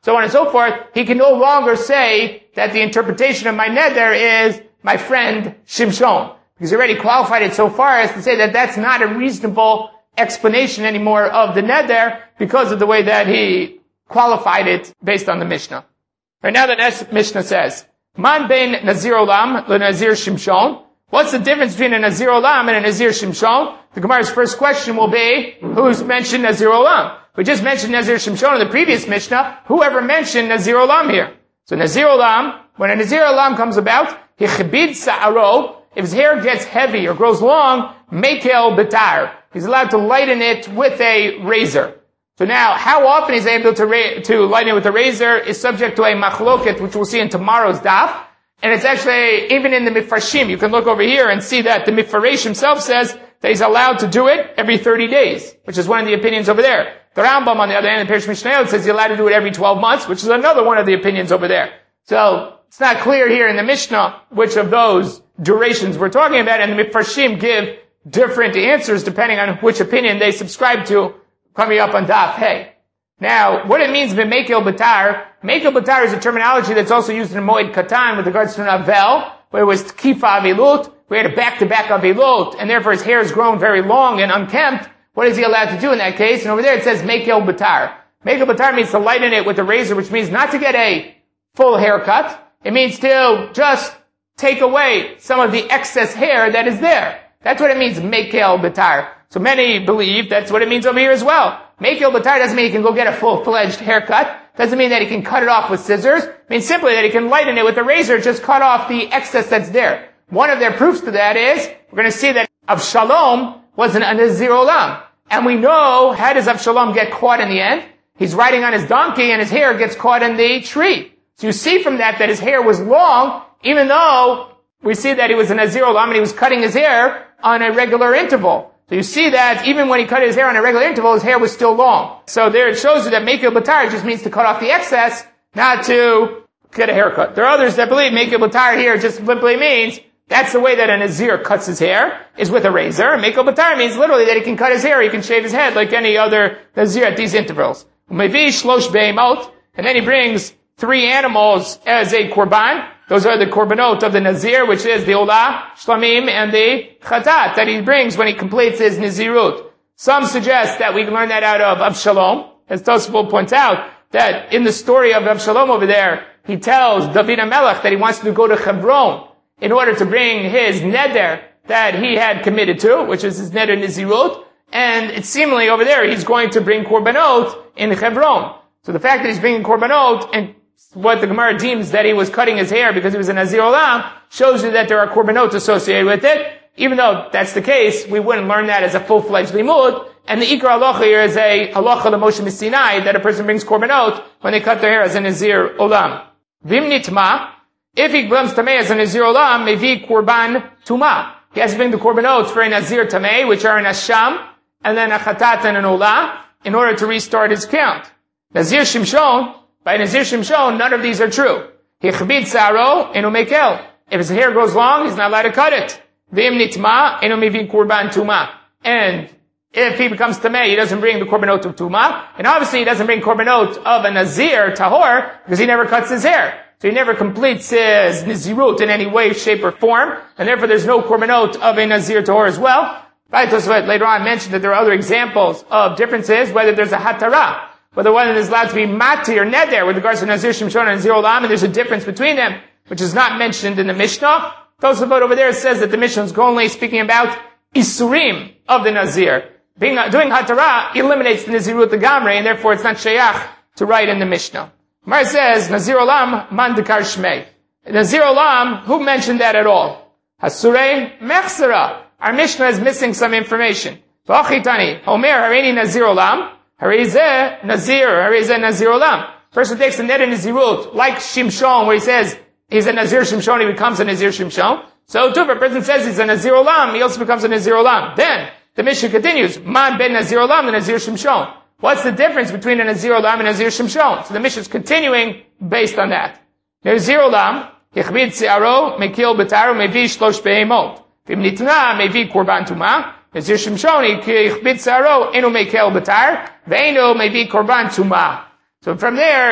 so on and so forth, he can no longer say that the interpretation of my neder is my friend Shimshon, because he already qualified it so far as to say that that's not a reasonable explanation anymore of the neder because of the way that he qualified it based on the Mishnah. Right now the next Mishnah says, Man bein Nazir Olam le Nazir Shimshon. What's the difference between a Nazir Olam and a Nazir Shimshon? The Gemara's first question will be, who's mentioned Nazir Olam? We just mentioned Nazir Shimshon in the previous Mishnah. Whoever mentioned Nazir Olam here? So Nazir Olam, when a Nazir Olam comes about, he chibid sa'aro, if his hair gets heavy or grows long, mekel betar. He's allowed to lighten it with a razor. So now, how often he's able to, ra- to lighten it with a razor is subject to a machloket, which we'll see in tomorrow's daf. And it's actually, even in the Mifarshim, you can look over here and see that the Mifarish himself says that he's allowed to do it every thirty days, which is one of the opinions over there. The Rambam, on the other hand, in Perish Mishnayot, says he's allowed to do it every twelve months, which is another one of the opinions over there. So, it's not clear here in the Mishnah which of those durations we're talking about, and the Mifarshim give different answers depending on which opinion they subscribe to, coming up on Daf Hey. Now, what it means by Mekel Batar, Mekel Batar is a terminology that's also used in Moed Katan with regards to an Avel, where it was Tkifa Avilut, where he had a back-to-back Avilut, and therefore his hair has grown very long and unkempt. What is he allowed to do in that case? And over there it says Mekel Batar. Mekel Batar means to lighten it with a razor, which means not to get a full haircut. It means to just take away some of the excess hair that is there. That's what it means, Mekel Batar. So many believe that's what it means over here as well. Mekel Batar doesn't mean he can go get a full-fledged haircut. Doesn't mean that he can cut it off with scissors. It means simply that he can lighten it with a razor, just cut off the excess that's there. One of their proofs to that is, we're going to see that Avshalom was an Nazir Olam. And we know, how does Avshalom get caught in the end? He's riding on his donkey and his hair gets caught in the tree. So you see from that that his hair was long, even though we see that he was a Nazir Olam and he was cutting his hair on a regular interval. So you see that even when he cut his hair on a regular interval, his hair was still long. So there it shows you that Mekel Batar just means to cut off the excess, not to get a haircut. There are others that believe Mekel Batar here just simply means that's the way that a Nazir cuts his hair, is with a razor. And Mekel Batar means literally that he can cut his hair, he can shave his head like any other Nazir at these intervals. Umevi shlosh be'emot, and then he brings three animals as a korban. Those are the korbanot of the Nazir, which is the Olah, Shlamim, and the Chatat that he brings when he completes his Nazirut. Some suggest that we can learn that out of Avshalom. As Tosfot points out, that in the story of Avshalom over there, he tells David HaMelech that he wants to go to Hebron in order to bring his neder that he had committed to, which is his neder Nazirut, and it's seemingly over there he's going to bring korbanot in Hebron. So the fact that he's bringing korbanot and what the Gemara deems that he was cutting his hair because he was a Nazir Olam shows you that there are korbanot associated with it. Even though that's the case, we wouldn't learn that as a full-fledged limud. And the Ikar halacha here is a halacha l'Moshe Sinai that a person brings korbanot when they cut their hair as a Nazir Olam. Vim nitma, if he becomes tamei as a Nazir Olam, mevi korban tuma. He has to bring the korbanot for a Nazir tamei, which are an asham, and then a chatat and an olah, in order to restart his count. Nazir Shimshon, by Nazir Shimshon, none of these are true. He chbid saro enu mekel. If his hair grows long, he's not allowed to cut it. V'im nitma enu mevi korban tuma. And if he becomes tamei, he doesn't bring the korbanot of tuma. And obviously he doesn't bring korbanot of a Nazir tahor because he never cuts his hair. So he never completes his Nazirut in any way, shape, or form. And therefore there's no korbanot of a Nazir tahor as well. Tosfot later on mentioned that there are other examples of differences, whether there's a hatara, whether one is allowed to be mati or neder with regards to Nazir Shimshon and Nazir Olam, and there's a difference between them, which is not mentioned in the Mishnah. Tosfot over there says that the Mishnah is only speaking about isurim of the Nazir. Being, doing hatara eliminates the Nazirut the Gamre, and therefore it's not shayach to write in the Mishnah. Mar says, Nazir Olam, man dekar shmei. Nazir Olam, who mentioned that at all? Hasurei mechsera. Our Mishnah is missing some information. V'achitani, Homer hareini Nazir Olam, hareizeh Nazir, hareizeh Nazir Olam. Person takes the net in Nazirut, like Shimshon, where he says he's a Nazir Shimshon, he becomes a Nazir Shimshon. So too, if a person says he's a Nazir Olam, he also becomes a Nazir Olam. Then, the Mishnah continues, Man ben Nazir Olam and Nazir Shimshon. What's the difference between a Nazir Olam and a Nazir Shimshon? So the Mishnah is continuing based on that. Nazir Olam, Yichbid Se'aro, Mekil B'taru, Mevi Shlosh Be'emot. V'im nitna, Mevi Korban Tumah. Nazir Shimshon, Yichbid Se'aro, Enu Mekel B'tar, Ve'enu Mevi Korban Tumah. So from there,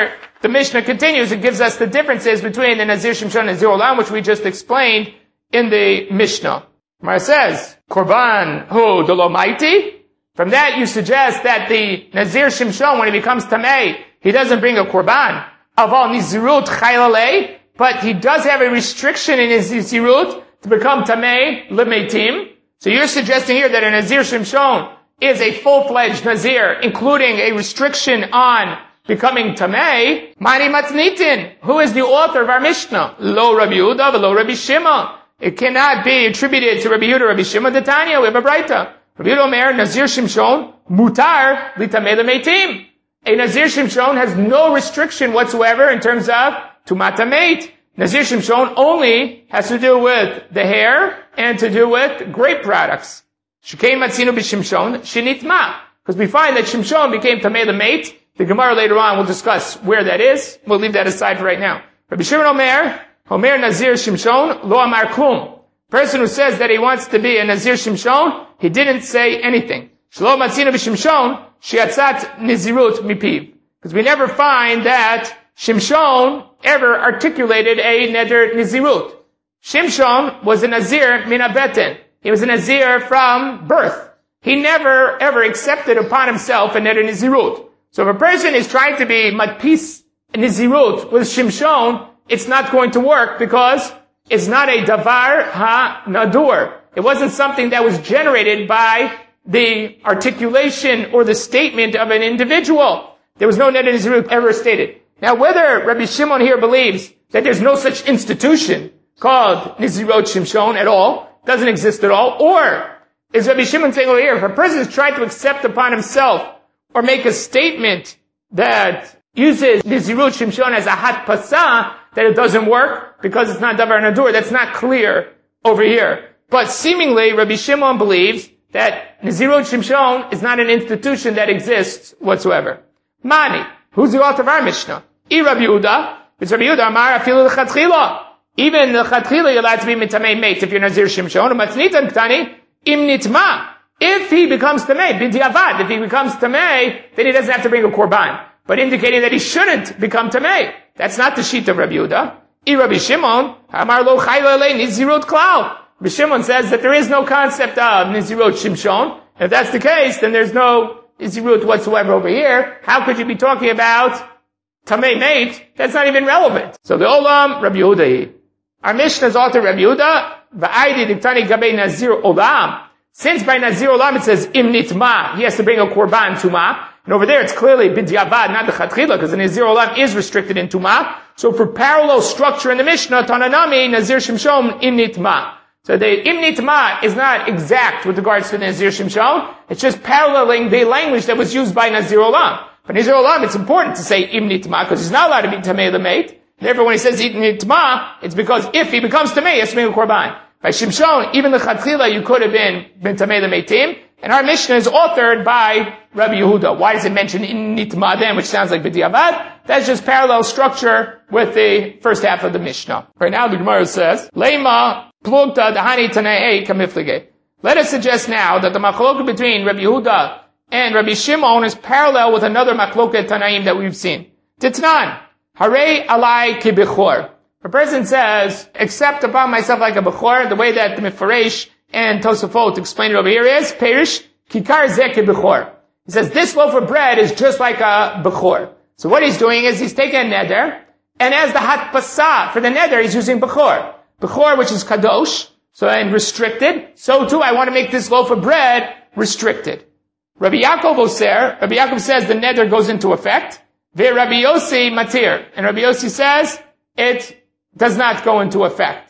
the Mishnah continues and gives us the differences between the Nazir Shimshon and Nazir Olam, which we just explained in the Mishnah. Gemara says, Korban hu delo maiti. From that you suggest that the Nazir Shimshon, when he becomes Tamei, he doesn't bring a Korban. Aval Nizirut Chaylalei, but he does have a restriction in his Nizirut to become Tamei Lemeitim. So you're suggesting here that a Nazir Shimshon is a full-fledged Nazir, including a restriction on becoming Tamei. Mani Matnitin, who is the author of our Mishnah? Lo Rabbi Yehuda, lo Rabbi Shimon. It cannot be attributed to Rabbi Yehuda, Rabbi Shimon. The Tanya, we have a Braita. Rabbi Yehuda Omer, Nazir Shimshon, mutar litamei lemeitim. A Nazir Shimshon has no restriction whatsoever in terms of tumat hameit. Nazir Shimshon only has to do with the hair and to do with grape products. Shekei matzinu b'Shimshon shenitma. Because we find that Shimshon became tamei lemeit. The Gemara later on will discuss where that is. We'll leave that aside for right now. Rabbi Shimon Omer, Omer Nazir Shimshon, lo amar klum. Person who says that he wants to be a Nazir Shimshon, he didn't say anything. Shelo matzinu b'Shimshon, shiatzat nizirut mipiv. Because we never find that Shimshon ever articulated a neder nizirut. Shimshon was a Nazir min habeten. He was a Nazir from birth. He never ever accepted upon himself a neder nizirut. So if a person is trying to be matpis nizirut with Shimshon, it's not going to work because it's not a davar ha-nadur. It wasn't something that was generated by the articulation or the statement of an individual. There was no neder nizirut ever stated. Now whether Rabbi Shimon here believes that there's no such institution called nizirut Shimshon at all, doesn't exist at all, or is Rabbi Shimon saying over here, if a person is trying to accept upon himself or make a statement that uses nizirut Shimshon as a hat pasah, that it doesn't work because it's not davar nadur. That's not clear over here. But seemingly, Rabbi Shimon believes that nizirut Shimshon is not an institution that exists whatsoever. Mani, who's the author of our Mishnah? I Rabbi Yehuda, it's Rabbi Yehuda Amar afilu l'chatchila. Even l'chatchila you're allowed to be mitamei mate if you're Nazir Shimshon. U'matnitan ktani im nitma. If he becomes tamei, b'diavad, if he becomes tamei, then he doesn't have to bring a korban. But indicating that he shouldn't become tamei. That's not the sheet of Rabbi Yehuda. I Rabbi Shimon, Amar lo chayla le nizirut klal. Rabbi Shimon says that there is no concept of nizirut Shimshon. If that's the case, then there's no nizirut whatsoever over here. How could you be talking about tamei mate? That's not even relevant. So the olam, Rabbi Yehuda. Our Mishnah's author, Rabbi Yehuda, va'aydi diktani gabei nazir olam. Since by nazir olam it says im nitma, he has to bring a korban tuma. And over there it's clearly b'diavad, not the chatchila, because the Nazir Olam is restricted in Tumah. So for parallel structure in the Mishnah, Tananami, Nazir Shimshon, Im Nitma. So the Im Nitma is not exact with regards to the Nazir Shimshon. It's just paralleling the language that was used by Nazir Olam. For Nazir Olam, it's important to say Im Nitma, because he's not allowed to be Tamei Lemeit. Therefore, when he says Im Nitma, it's because if he becomes Tamei, he has to bring a korban. By Shimshon, even the chatchila, you could have been, been Tamei Lemeitim. And our Mishnah is authored by Rabbi Yehuda. Why does it mention in Nitma then, which sounds like B'diavad? That's just parallel structure with the first half of the Mishnah. Right now the Gemara says, Leima plugta dahani tanei kamiflige. Let us suggest now that the machloket between Rabbi Yehuda and Rabbi Shimon is parallel with another machloket tanaim that we've seen. Titnan, harei alai ki bechor. A person says, accept upon myself like a bechor, the way that the Mefaresh and Tosafot explain it over here is, Perish, Kikar Zeh Bechor. He says, this loaf of bread is just like a Bechor. So what he's doing is he's taking a neder, and as the hat pasah for the neder, he's using Bechor. Bechor, which is Kadosh, so and restricted. So too, I want to make this loaf of bread restricted. Rabbi Yaakov Oser, Rabbi Yaakov says the neder goes into effect. Ve Rabbi Yossi Matir. And Rabbi Yossi says it does not go into effect.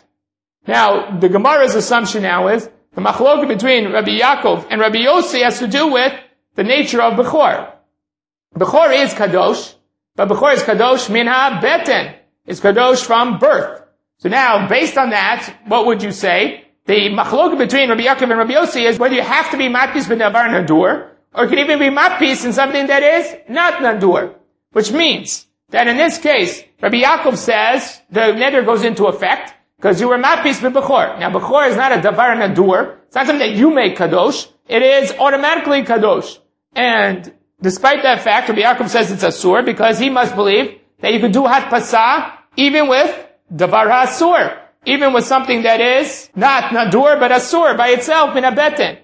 Now, the Gemara's assumption now is the machloket between Rabbi Yaakov and Rabbi Yossi has to do with the nature of Bechor. Bechor is Kadosh, but Bechor is Kadosh minha beten. It's Kadosh from birth. So now, based on that, what would you say? The machloket between Rabbi Yaakov and Rabbi Yossi is whether you have to be matpis b'davar nadur, or it can even be matpis in something that is not nadur. Which means that in this case, Rabbi Yaakov says the neder goes into effect, because you were matpis with Bechor. Now, Bechor is not a davar nadur. It's not something that you make kadosh. It is automatically kadosh. And despite that fact, Rabbi Yaakov says it's asur, because he must believe that you could do hatpasa even with davar ha'asur, even with something that is not nadur but asur by itself min habeten.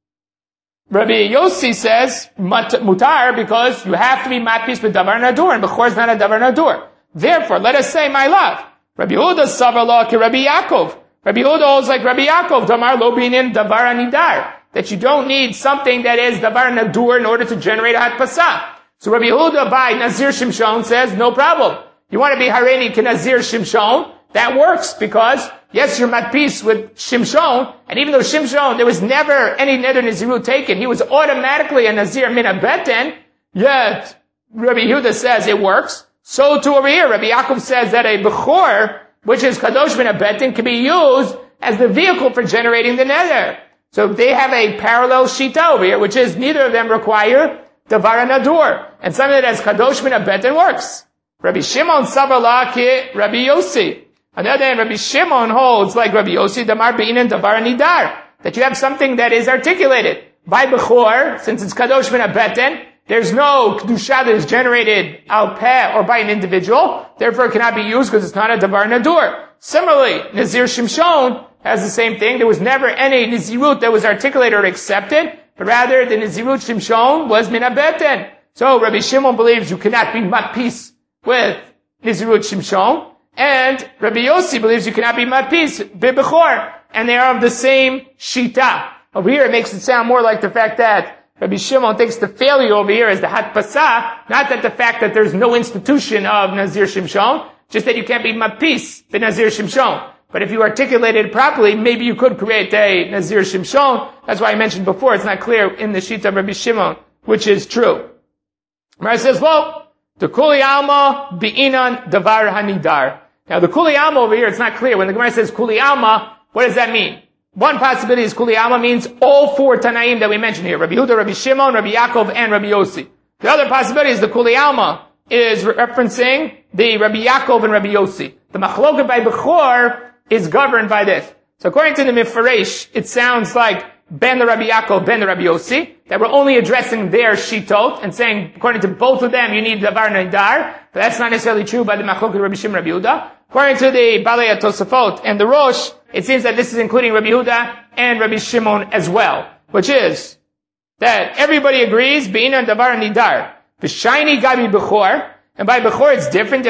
Rabbi Yossi says mutar because you have to be matpis with davar nadur, and bechor is not a davar nadur. Therefore, let us say, my love, Rabbi Yehuda savar ki Rabbi Yaakov. Rabbi Yehuda holds like Rabbi Yaakov, damar lo binin davar anidar, that you don't need something that is davar nadur in order to generate a hatpasa. So Rabbi Yehuda by Nazir Shimshon says, no problem. You want to be Hareini ki Nazir Shimshon? That works because, yes, you're matpis with Shimshon, and even though Shimshon, there was never any neder Nazirut taken, he was automatically a Nazir min habeten, yet Rabbi Yehuda says it works. So too over here, Rabbi Yaakov says that a Bechor, which is Kadosh min habeten, can be used as the vehicle for generating the neder. So they have a parallel shita over here, which is neither of them require davar nadur, and something that has Kadosh min habeten works. Rabbi Shimon savar ki Rabbi Yossi. On the other hand, Rabbi Shimon holds like Rabbi Yossi, damar be'inan davar nidar, that you have something that is articulated. By Bechor, since it's Kadosh min habeten, there's no Kedusha that is generated al peh or by an individual, therefore it cannot be used because it's not a davar nadur. Similarly, Nazir Shimshon has the same thing. There was never any Nazirut that was articulated or accepted, but rather the Nazirut Shimshon was min habeten. So Rabbi Shimon believes you cannot be matpis with Nazirut Shimshon, and Rabbi Yossi believes you cannot be matpis b'bechor, and they are of the same shita. Over here, it makes it sound more like the fact that Rabbi Shimon thinks the failure over here is the hatpasa, not that the fact that there's no institution of Nazir Shimshon, just that you can't be matpis b'Nazir Shimshon. But if you articulate it properly, maybe you could create a Nazir Shimshon. That's why I mentioned before, it's not clear in the shita of Rabbi Shimon, which is true. Gemara says, well, the kuli alma bi'inan davar hanidar. Now the kuli alma over here, it's not clear. When the Gemara says kuli alma, what does that mean? One possibility is kuli alma means all four Tanaim that we mentioned here. Rabbi Yehuda, Rabbi Shimon, Rabbi Yaakov, and Rabbi Yossi. The other possibility is the kuli alma is referencing the Rabbi Yaakov and Rabbi Yossi. The machloket by Bechor is governed by this. So according to the Mifaresh, it sounds like ben the Rabbi Yaakov, ben the Rabbi Yossi, that we're only addressing their shitot and saying, according to both of them, you need davar nidar, but that's not necessarily true by the machloket Rabbi Shimon, Rabbi Yehuda. According to the Balei Tosafot and the Rosh, it seems that this is including Rabbi Yehuda and Rabbi Shimon as well, which is that everybody agrees, be'inan davar nidar, v'shayni gabi bechor, and by bechor it's different,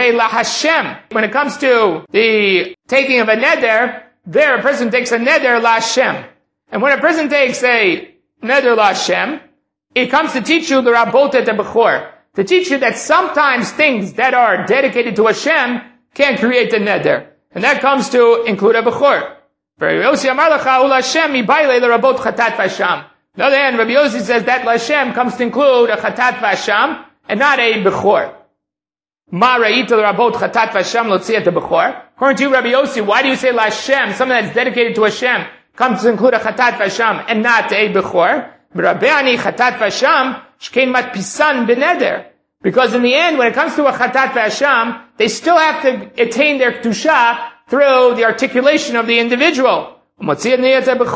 when it comes to the taking of a neder, there a person takes a neder la Hashem. And when a person takes a neder la Hashem, it comes to teach you the rabot et bechor, to teach you that sometimes things that are dedicated to Hashem can create a neder. And that comes to include a bechor. Rabbi Yossi amar lacha ul Hashem mibayle l'rabot chatat v'asham. On the other hand, Rabbi Yossi says that Hashem comes to include a chatat v'asham and not a bechor. Ma ra'ita l'rabot chatat v'asham lotziat bechor. According to you, Rabbi Yossi, why do you say Hashem, something that's dedicated to Hashem, comes to include a chatat v'asham and not a bechor? Rabbeani chatat v'asham shkein matpisan b'neder. Because in the end, when it comes to a chatat v'asham, they still have to attain their kedusha through the articulation of the individual. On the other hand, a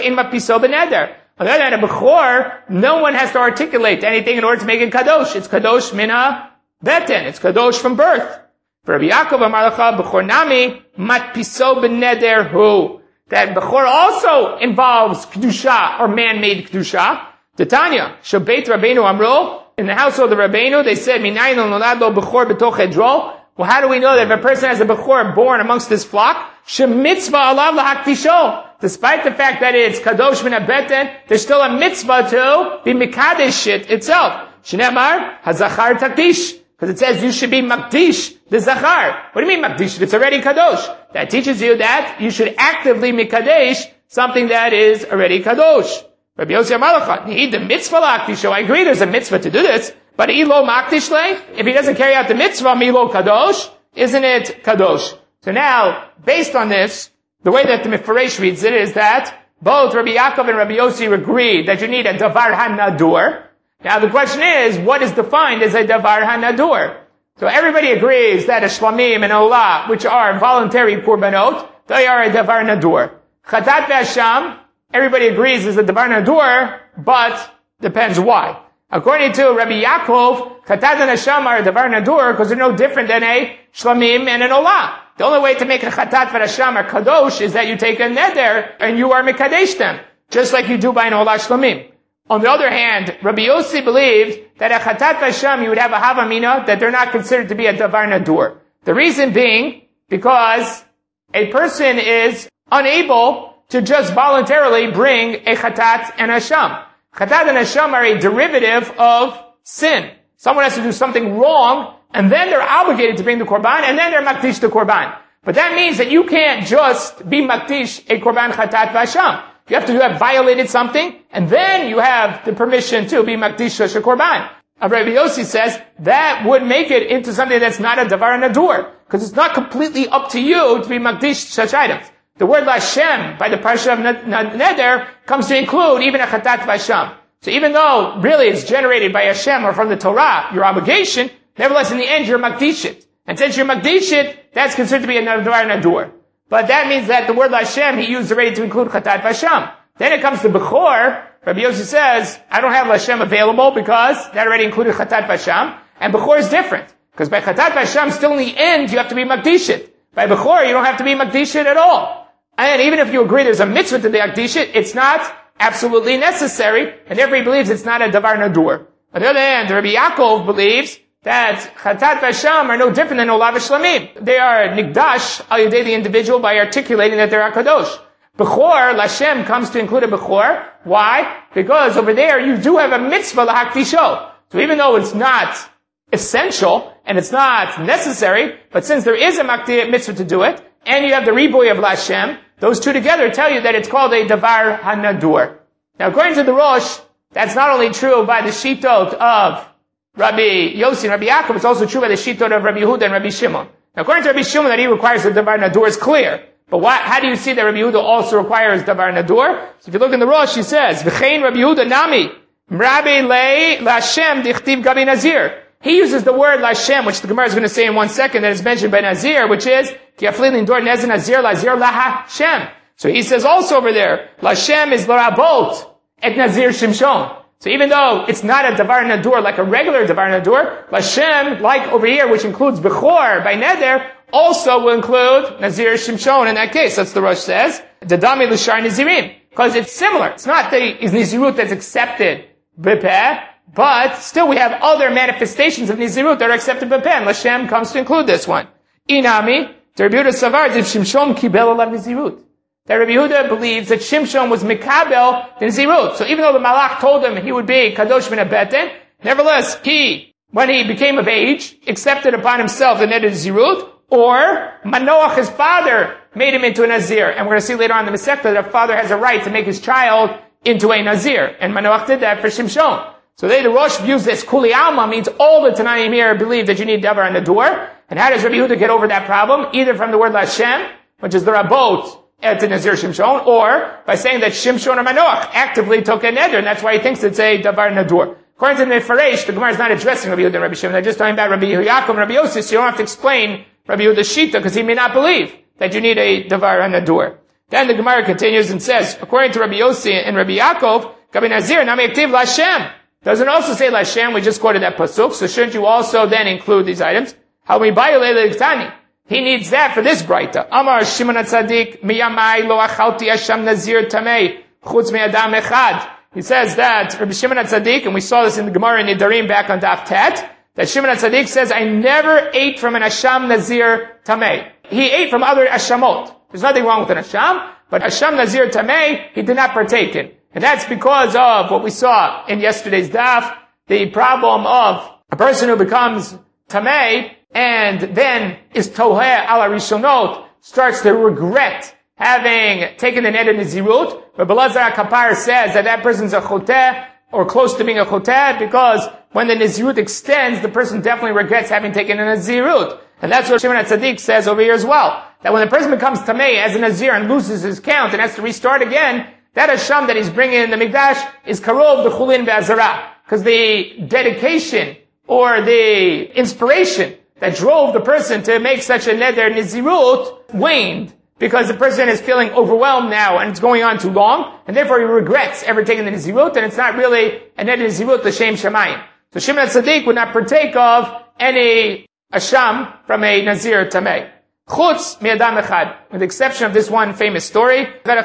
bechor, no one has to articulate anything in order to make it kadosh. It's kadosh mina beten. It's kadosh from birth. For Rabbi Yaakov amar lacha bechor nami matpiso b'neder hu. That bechor also involves kedusha or man-made kedusha. Tanya, Shabbat Rabbeinu Amro, in the household of Rabbeinu, they said, Minayin nolad lo bechor b'toch edro. Well, how do we know that if a person has a bechor born amongst his flock, shemitzvah alav lahaktisho? Despite the fact that it's kadosh min habeten, there's still a mitzvah to be mikadesh it itself. Shneimar hazachar takdish, because it says you should be makdish the zachar. What do you mean makdish? It's already kadosh. That teaches you that you should actively mikadesh something that is already kadosh. Rabbi Yossi amar lacha, need the mitzvah lahaktisho. I agree, there's a mitzvah to do this. But ilo makdishle, if he doesn't carry out the mitzvah, milo kadosh, isn't it kadosh? So now, based on this, the way that the Mifaresh reads it is that both Rabbi Yaakov and Rabbi Yossi agree that you need a davar hanadur. Now the question is, what is defined as a davar hanadur? So everybody agrees that a shlamim and olah, which are voluntary korbanot, they are a davar nadur. Chatat ve'asham, everybody agrees is a davar nadur, but depends why. According to Rabbi Yaakov, Chatat and Hasham are a davar nadur because they're no different than a shlamim and an olah. The only way to make a chatat for Hasham or kadosh is that you take a neder and you are mekadesh them, just like you do by an olah shlamim. On the other hand, Rabbi Yossi believed that a chatat for Hasham you would have a havamina that they're not considered to be a davar nadur. The reason being because a person is unable to just voluntarily bring a chatat and Hasham. Chatat and Hasham are a derivative of sin. Someone has to do something wrong, and then they're obligated to bring the korban, and then they're makdish the korban. But that means that you can't just be makdish a korban chatat v'Hasham. You have to have violated something, and then you have the permission to be makdish a korban. Rabbi Yossi says that would make it into something that's not a davar nadur, because it's not completely up to you to be makdish such items. The word Lashem by the parsha of Neder comes to include even a chatat v'Hasham. So even though really it's generated by Hashem or from the Torah, your obligation, nevertheless in the end you're makdish it. And since you're makdish it, that's considered to be a davar nadur. But that means that the word Lashem he used already to include chatat v'Hasham. Then it comes to Bechor. Rabbi Yossi says, I don't have Lashem available because that already included chatat v'Hasham. And Bechor is different. Because by chatat v'Hasham, still in the end, you have to be makdish it. By Bechor, you don't have to be makdish it at all. And even if you agree there's a mitzvah to be makdish it, it's not absolutely necessary, and therefore he believes it's not a davar nadur. On the other hand, Rabbi Yaakov believes that chatat v'Hasham are no different than olav v'shlamim. They are nikdash al yedei the individual by articulating that they're HaKadosh. Bechor, Lashem, comes to include a Bechor. Why? Because over there you do have a mitzvah lahakdisho. So even though it's not essential, and it's not necessary, but since there is a mitzvah to do it, and you have the riboy of Lashem, those two together tell you that it's called a davar hanadur. Now according to the Rosh, that's not only true by the shitot of Rabbi Yossi and Rabbi Yaakov, it's also true by the shitot of Rabbi Yehuda and Rabbi Shimon. Now according to Rabbi Shimon that he requires a davar nadur is clear. But why, how do you see that Rabbi Yehuda also requires davar nadur? So if you look in the Rosh, he says, V'chein Rabbi Yehuda nami, Rabbi lei Lashem dichtiv gabi nazir. He uses the word Lashem, which the Gemara is going to say in one second, that is mentioned by Nazir, which is, Ki aflin lindor nezer nazir lazir lahashem. So he says also over there, Lashem is l'rabot et nazir shimshon. So even though it's not a davar nadur like a regular davar nadur, Lashem, like over here, which includes Bechor by Neder, also will include Nazir Shimshon in that case. That's the Rosh says. Dadami l'shar Nazirim. Because it's similar. It's not the Nizirut that's accepted b'peh, but still we have other manifestations of Nizirut that are accepted b'peh, and Lashem comes to include this one. Inami, Rabbi Yehuda Savar, that Shimshon kibel alav Nizirut. That Rabbi Yehuda believes that Shimshon was mikabel the Nizirut. So even though the Malach told him he would be Kadosh min HaBeten, nevertheless, he, when he became of age, accepted upon himself the Neder Nizirut, or Manoach, his father, made him into a Nazir. And we're going to see later on in the Masechta that a father has a right to make his child into a Nazir. And Manoach did that for Shimshon. So they, the Rosh views this. Kuli Alma means all the Tanaim here believe that you need davar on the door. And how does Rabbi Yehuda get over that problem? Either from the word Lashem, which is the Rabot, to Nazir Shimshon, or by saying that Shimshon or Manoach actively took a Neder, and that's why he thinks it's a davar nadur. According to the Mefaresh, the Gemara is not addressing Rabbi Yehuda and Rabbi Shimon. They're just talking about Rabbi Yaakov and Rabbi Yossi, so you don't have to explain Rabbi Yehuda's shita, because he may not believe that you need a davar hanadur. Then the Gemara continues and says, according to Rabbi Yossi and Rabbi Yaakov, Gabi Nazir, Nami Aktiv Lashem. Doesn't also say Lashem, we just quoted that pasuk, so shouldn't you also then include these items? How we buy Leilitani. He needs that for this braita. Amar Shimon HaTzadik, Miyamai lo achalti Hashem Nazir Tamei, chutz me'adam echad. He says that Rabbi Shimon HaTzadik, and we saw this in the Gemara in Nidarim back on Daf Tet, that Shimon HaTzadik says, I never ate from an Asham Nazir Tamei. He ate from other Ashamot. There's nothing wrong with an Asham, but Asham Nazir Tamei, he did not partake in. And that's because of what we saw in yesterday's Daf, the problem of a person who becomes Tamei, and then is Toheh ala Rishonot, starts to regret having taken the Neder Nizirut. Rabbi Elazar HaKapar says that that person's a Choteh, or close to being a Choteh, because when the Nizirut extends, the person definitely regrets having taken a Nizirut. And that's what Shimon HaTzadik says over here as well. That when the person becomes Tamei as a Nazir and loses his count and has to restart again, that Hashem that he's bringing in the Mikdash is Karov the Chulin Be'azara. Because the dedication or the inspiration that drove the person to make such a Neder Nizirut waned. because the person is feeling overwhelmed now and it's going on too long, and therefore he regrets ever taking the Nazirut, and it's not really a Neder Nazirut l'shem Shamayim. So Shimon HaTzadik would not partake of any Asham from a Nazir Tameh. Chutz mi'adam echad, with the exception of this one famous story. There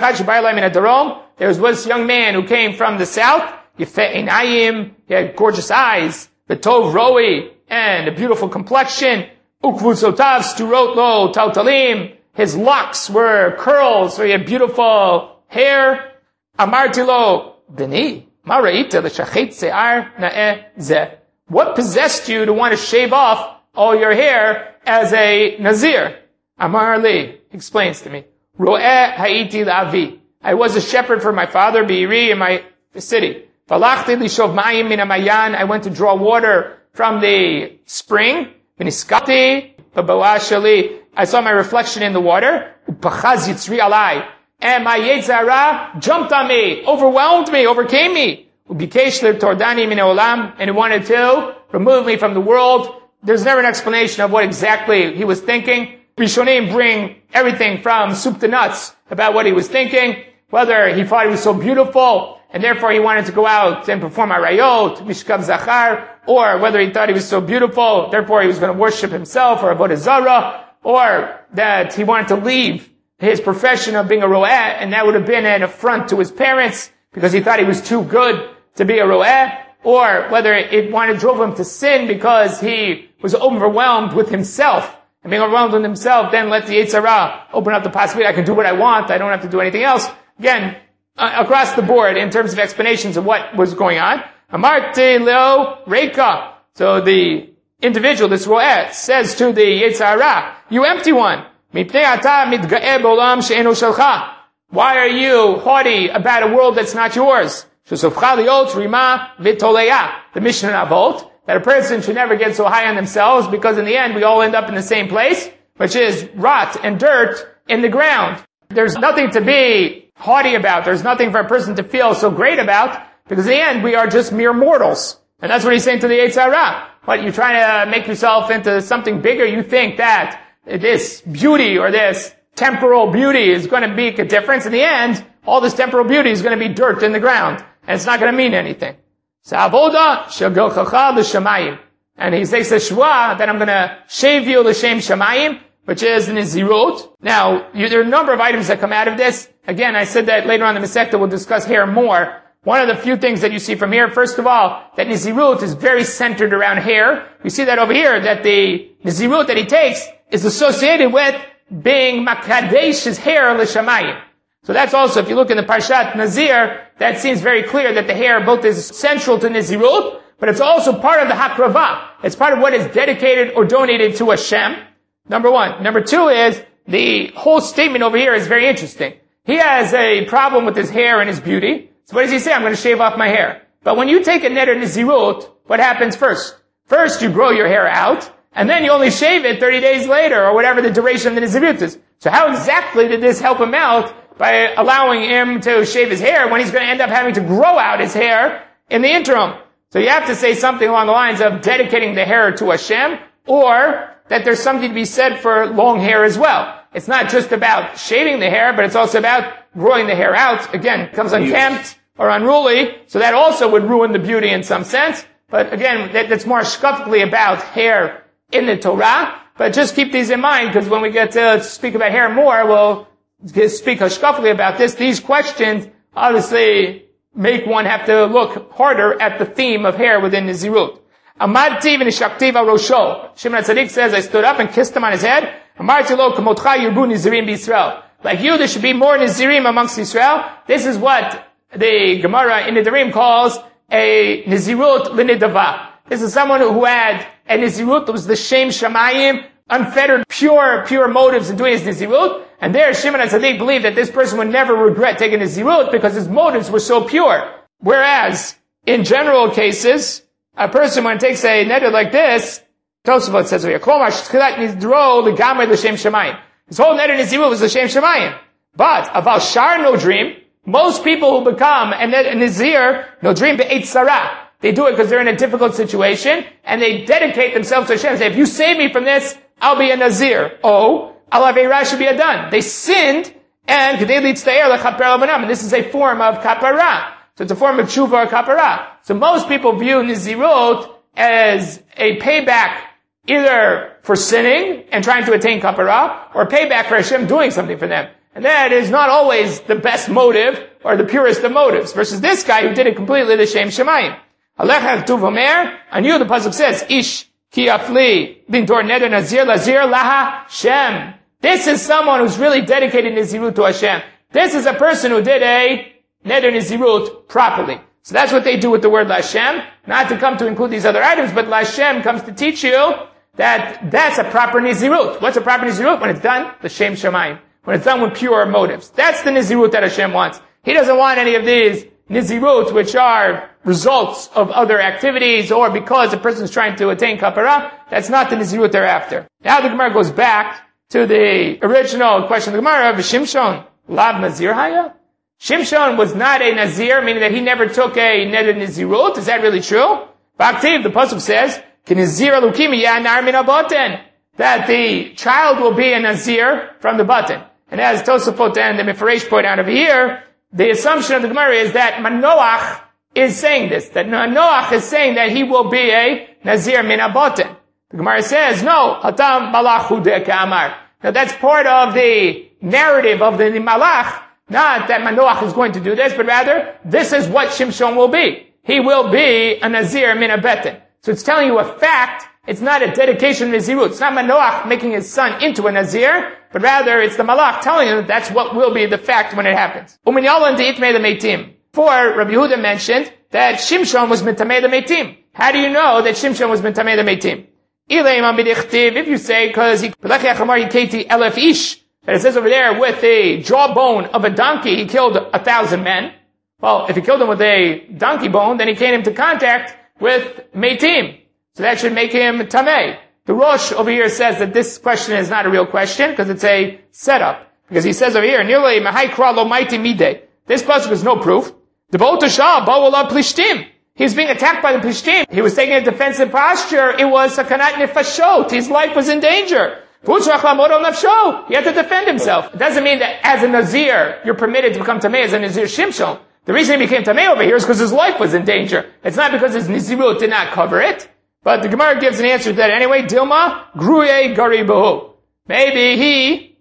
was this young man who came from the south, Yifeh Einayim, he had gorgeous eyes, B'tov Roi, and a beautiful complexion, Ukvusotav Sturot Lo Tautalim, his locks were curls, so he had beautiful hair. Amarti Lo, B'ni, Ma ra'ita l'shachet se'ar na'eh zeh. What possessed you to want to shave off all your hair as a Nazir? Amar li explains to me, Ro'eh ha'iti la'avi. I was a shepherd for my father, Be'iri, in my city. Falachti lishov ma'im min ha'mayan. I went to draw water from the spring. V'niskati b'ba'ah shali. I saw my reflection in the water. Upachaz yitzri alai. And my Yetzer Hara jumped on me, overwhelmed me, overcame me. Ubikesh l'tordani min ha'olam. And he wanted to remove me from the world. There's never an explanation of what exactly he was thinking. Rishonim bring everything from soup to nuts about what he was thinking, whether he thought he was so beautiful, and therefore he wanted to go out and perform Arayot, Mishkav Zachar, or whether he thought he was so beautiful, therefore he was going to worship himself, or Avodah Zarah, or that he wanted to leave his profession of being a Ro'eh, and that would have been an affront to his parents, because he thought he was too good to be a Ro'eh, or whether it wanted drove him to sin because he was overwhelmed with himself. And being overwhelmed with himself, then let the Yetzer Hara open up the possibility I can do what I want, I don't have to do anything else. Again, uh, across the board, in terms of explanations of what was going on. Amarte leo reika. So the individual, this Ro'eh, says to the Yetzer Hara, you empty one. Mipnei ata mitga'eh b'olam she'eno shelcha. Why are you haughty about a world that's not yours? Shesofcha liot rima v'toleya. The Mishnah in Avot, that a person should never get so high on themselves, because in the end we all end up in the same place, which is rot and dirt in the ground. There's nothing to be haughty about. There's nothing for a person to feel so great about, because in the end we are just mere mortals. And that's what he's saying to the Yetzer Hara. What, you're trying to make yourself into something bigger? You think that this beauty or this temporal beauty is going to make a difference? In the end, all this temporal beauty is going to be dirt in the ground, and it's not going to mean anything. Sa'avoda she'gilchacha l'shamayim. And he takes a shua that I'm going to shave you l'shem shamayim, which is Nazirut. Now, you, there are a number of items that come out of this. Again, I said that later on in the Masechta we'll discuss hair more. One of the few things that you see from here, first of all, that Nazirut is very centered around hair. We see that over here, that the Nazirut that he takes is associated with being makadesh his hair l'shamayim. So that's also, if you look in the Parshat Nazir, that seems very clear that the hair both is central to Nazirut, but it's also part of the Hakravah. It's part of what is dedicated or donated to Hashem. Number one. Number two is, the whole statement over here is very interesting. He has a problem with his hair and his beauty. So what does he say? I'm going to shave off my hair. But when you take a neder Nazirut, what happens first? First you grow your hair out, and then you only shave it thirty days later, or whatever the duration of the Nazirut is. So how exactly did this help him out by allowing him to shave his hair when he's going to end up having to grow out his hair in the interim? So you have to say something along the lines of dedicating the hair to Hashem, or that there's something to be said for long hair as well. It's not just about shaving the hair, but it's also about growing the hair out. Again, it becomes unkempt or unruly, so that also would ruin the beauty in some sense. But again, that, that's more shkafically about hair in the Torah. But just keep these in mind, because when we get to speak about hair more, we'll speak hashkafli about this. These questions obviously make one have to look harder at the theme of hair within Nazirut. Amadti v'nishakti v'rosho. Shimon HaTzadik says, I stood up and kissed him on his head. Amarti lo k'motcha yirbu Nazirim b'Yisrael. Like you, there should be more Nazirim amongst Israel. This is what the Gemara in the Nazirim calls a Nazirut l'nidava. This is someone who had a Nazirut that was the Shem Shamayim, unfettered, pure, pure motives in doing his Nazirut. And there, Shimon HaTzadik believed that this person would never regret taking Nazirut because his motives were so pure. Whereas, in general cases, a person when takes a neder like this, Tosafot says over here, his whole neder Nazirut was l'shem Shamayim. But, aval shar no dream, most people who become a Nazir, no dream be'et sarah. They do it because they're in a difficult situation, and they dedicate themselves to Hashem. Say, if you save me from this, I'll be a Nazir. Oh, Al Aveira should be done. They sinned, and Kedei Litztaer Lechaper Labanam. And this is a form of kapara. So it's a form of tshuva or kapara. So most people view Nizirut as a payback either for sinning and trying to attain kapara, or payback for Hashem doing something for them. And that is not always the best motive or the purest of motives, versus this guy who did it completely l'shem shemayim. Alecha Tuv Omer, on you the pasuk says, Ish ki afli lintor neder nazir lazir laha Shem. This is someone who's really dedicated Nizirut to Hashem. This is a person who did a neder Nizirut properly. So that's what they do with the word Lashem, not to come to include these other items, but Lashem comes to teach you that that's a proper Nizirut. What's a proper Nizirut? When it's done, l'shem shemayim. When it's done with pure motives. That's the Nizirut that Hashem wants. He doesn't want any of these Nizirut, which are results of other activities, or because a person's trying to attain kapara. That's not the Nizirut they're after. Now the Gemara goes back to the original question of the Gemara of Shimshon. Lav Nazir Haya? Shimshon was not a Nazir, meaning that he never took a neder Nizirut. Is that really true? B'aktiv, the pasuk says, K'nizir alukim yanar min haboten, that the child will be a Nazir from the button. And as Tosafot and the Mefaresh point out over here, the assumption of the Gemara is that Manoach is saying this, that Manoach is saying that he will be a Nazir min haboten. The Gemara says, no, Hatam malach hu de ka'amar. Now that's part of the narrative of the Malach, not that Manoach is going to do this, but rather, this is what Shimshon will be. He will be a Nazir min habetin. So it's telling you a fact. It's not a dedication to Nazirut. It's not Manoach making his son into a Nazir, but rather it's the Malach telling you that that's what will be the fact when it happens. Umin Yalan de Itmei the Meitim. For Rabbi Yehuda mentioned that Shimshon was Mitamei the Meitim. How do you know that Shimshon was Mitamei the Meitim? If you say, because he, that it says over there, with the jawbone of a donkey, he killed a thousand men. Well, if he killed him with a donkey bone, then he came into contact with Meitim. So that should make him Tamei. The Rosh over here says that this question is not a real question, because it's a setup. Because he says over here, Nirlei Mahai Kra Lo Maiti Midei. This pasuk is no proof. The Ba'otashah Ba'olah Plishtim. He's being attacked by the Plishtim. He was taking a defensive posture. It was Sakanat Nefashot. His life was in danger. He had to defend himself. It doesn't mean that as a Nazir, you're permitted to become Tamei as a Nazir Shimshon. The reason he became Tamei over here is because his life was in danger. It's not because his Nizirut did not cover it. But the Gemara gives an answer to that anyway. Dilma, Gruye Gari Bahu. Maybe he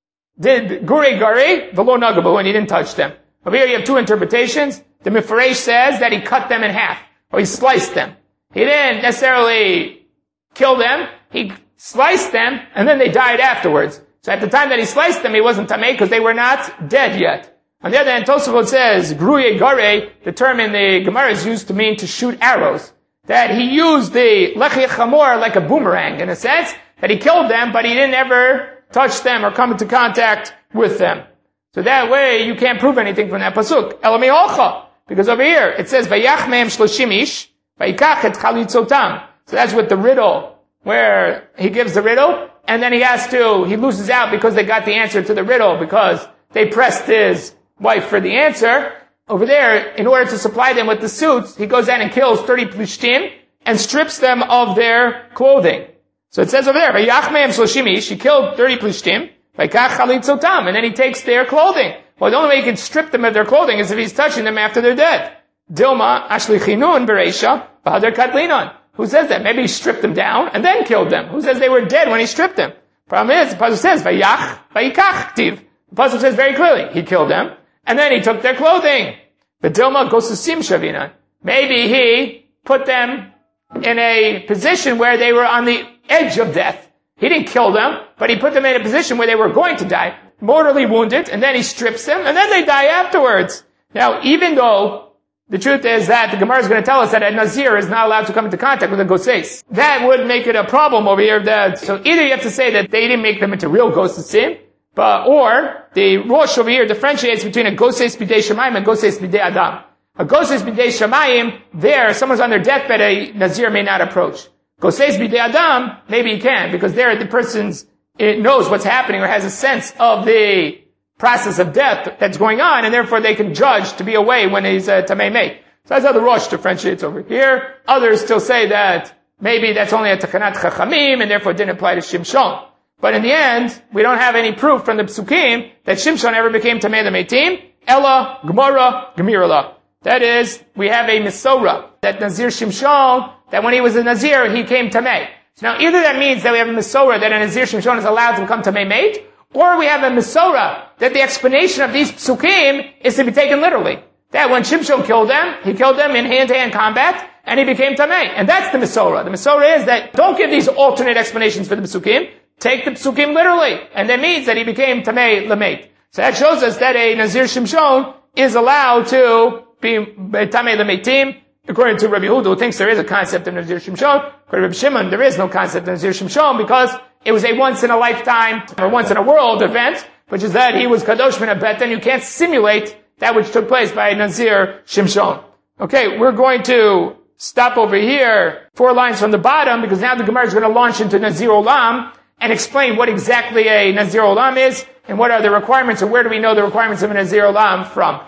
did Gure Gari, Velo Nagabahu, and he didn't touch them. Over here you have two interpretations. The Mefaresh says that he cut them in half, or he sliced them. He didn't necessarily kill them. He sliced them, and then they died afterwards. So at the time that he sliced them, he wasn't Tamei because they were not dead yet. On the other hand, Tosafot says, Gruye Gare, the term in the Gemara is used to mean to shoot arrows. That he used the Lechei Chamor like a boomerang, in a sense, that he killed them, but he didn't ever touch them or come into contact with them. So that way, you can't prove anything from that pasuk. Elami Hocha. Because over here, it says, Vayachmeim shloshim ish, vayikach et chalitzotam. So that's with the riddle, where he gives the riddle, and then he has to, he loses out because they got the answer to the riddle, because they pressed his wife for the answer. Over there, in order to supply them with the suits, he goes down and kills thirty plishtim and strips them of their clothing. So it says over there, Vayachmeim shloshim ish, he killed thirty plishtim, vayikach chalitzotam, and then he takes their clothing. Well, the only way he can strip them of their clothing is if he's touching them after they're dead. Dilma, ashlichinun bereisha, v'hader katlinon. Who says that? Maybe he stripped them down and then killed them. Who says they were dead when he stripped them? Problem is, the pasuk says, vayach, vayikach, tiv. The pasuk says very clearly, he killed them, and then he took their clothing. But Dilma goes to sim shavinan. Maybe he put them in a position where they were on the edge of death. He didn't kill them, but he put them in a position where they were going to die, mortally wounded, and then he strips them, and then they die afterwards. Now, even though the truth is that the Gemara is going to tell us that a Nazir is not allowed to come into contact with a Goses, that would make it a problem over here. That, so either you have to say that they didn't make them into real Gosesim, but, or the Rosh over here differentiates between a Goses B'dei Shemayim and Goses B'dei Adam. A Goses B'dei Shemayim, there, someone's on their deathbed, a Nazir may not approach. Goses B'dei Adam, maybe he can, because there the person's, it knows what's happening or has a sense of the process of death that's going on, and therefore they can judge to be away when he's uh, Tamei Mei. So that's how the Rosh differentiates over here. Others still say that maybe that's only a Tachanat Chachamim, and therefore it didn't apply to Shimshon. But in the end, we don't have any proof from the Psukim that Shimshon ever became Tamei L'Meitim. Ella, Gemara, Gemirala. That is, we have a Mesorah, that Nazir Shimshon, that when he was a Nazir, he came Tamei. So now either that means that we have a Mesorah, that a Nazir Shimshon is allowed to become Tamei Meit, or we have a Mesorah, that the explanation of these Psukim is to be taken literally. That when Shimshon killed them, he killed them in hand-to-hand combat, and he became Tamei. And that's the Mesorah. The Mesorah is that don't give these alternate explanations for the Psukim, take the Psukim literally. And that means that he became Tamei L'Meit. So that shows us that a Nazir Shimshon is allowed to be Tamei L'Meitim, according to Rabbi Yehuda, who thinks there is a concept of Nazir Shimshon. According to Rabbi Shimon, there is no concept of Nazir Shimshon because it was a once-in-a-lifetime or once-in-a-world event, which is that he was Kadosh Min HaBet, and you can't simulate that which took place by Nazir Shimshon. Okay, we're going to stop over here, four lines from the bottom, because now the Gemara is going to launch into Nazir Olam and explain what exactly a Nazir Olam is and what are the requirements, and where do we know the requirements of a Nazir Olam from.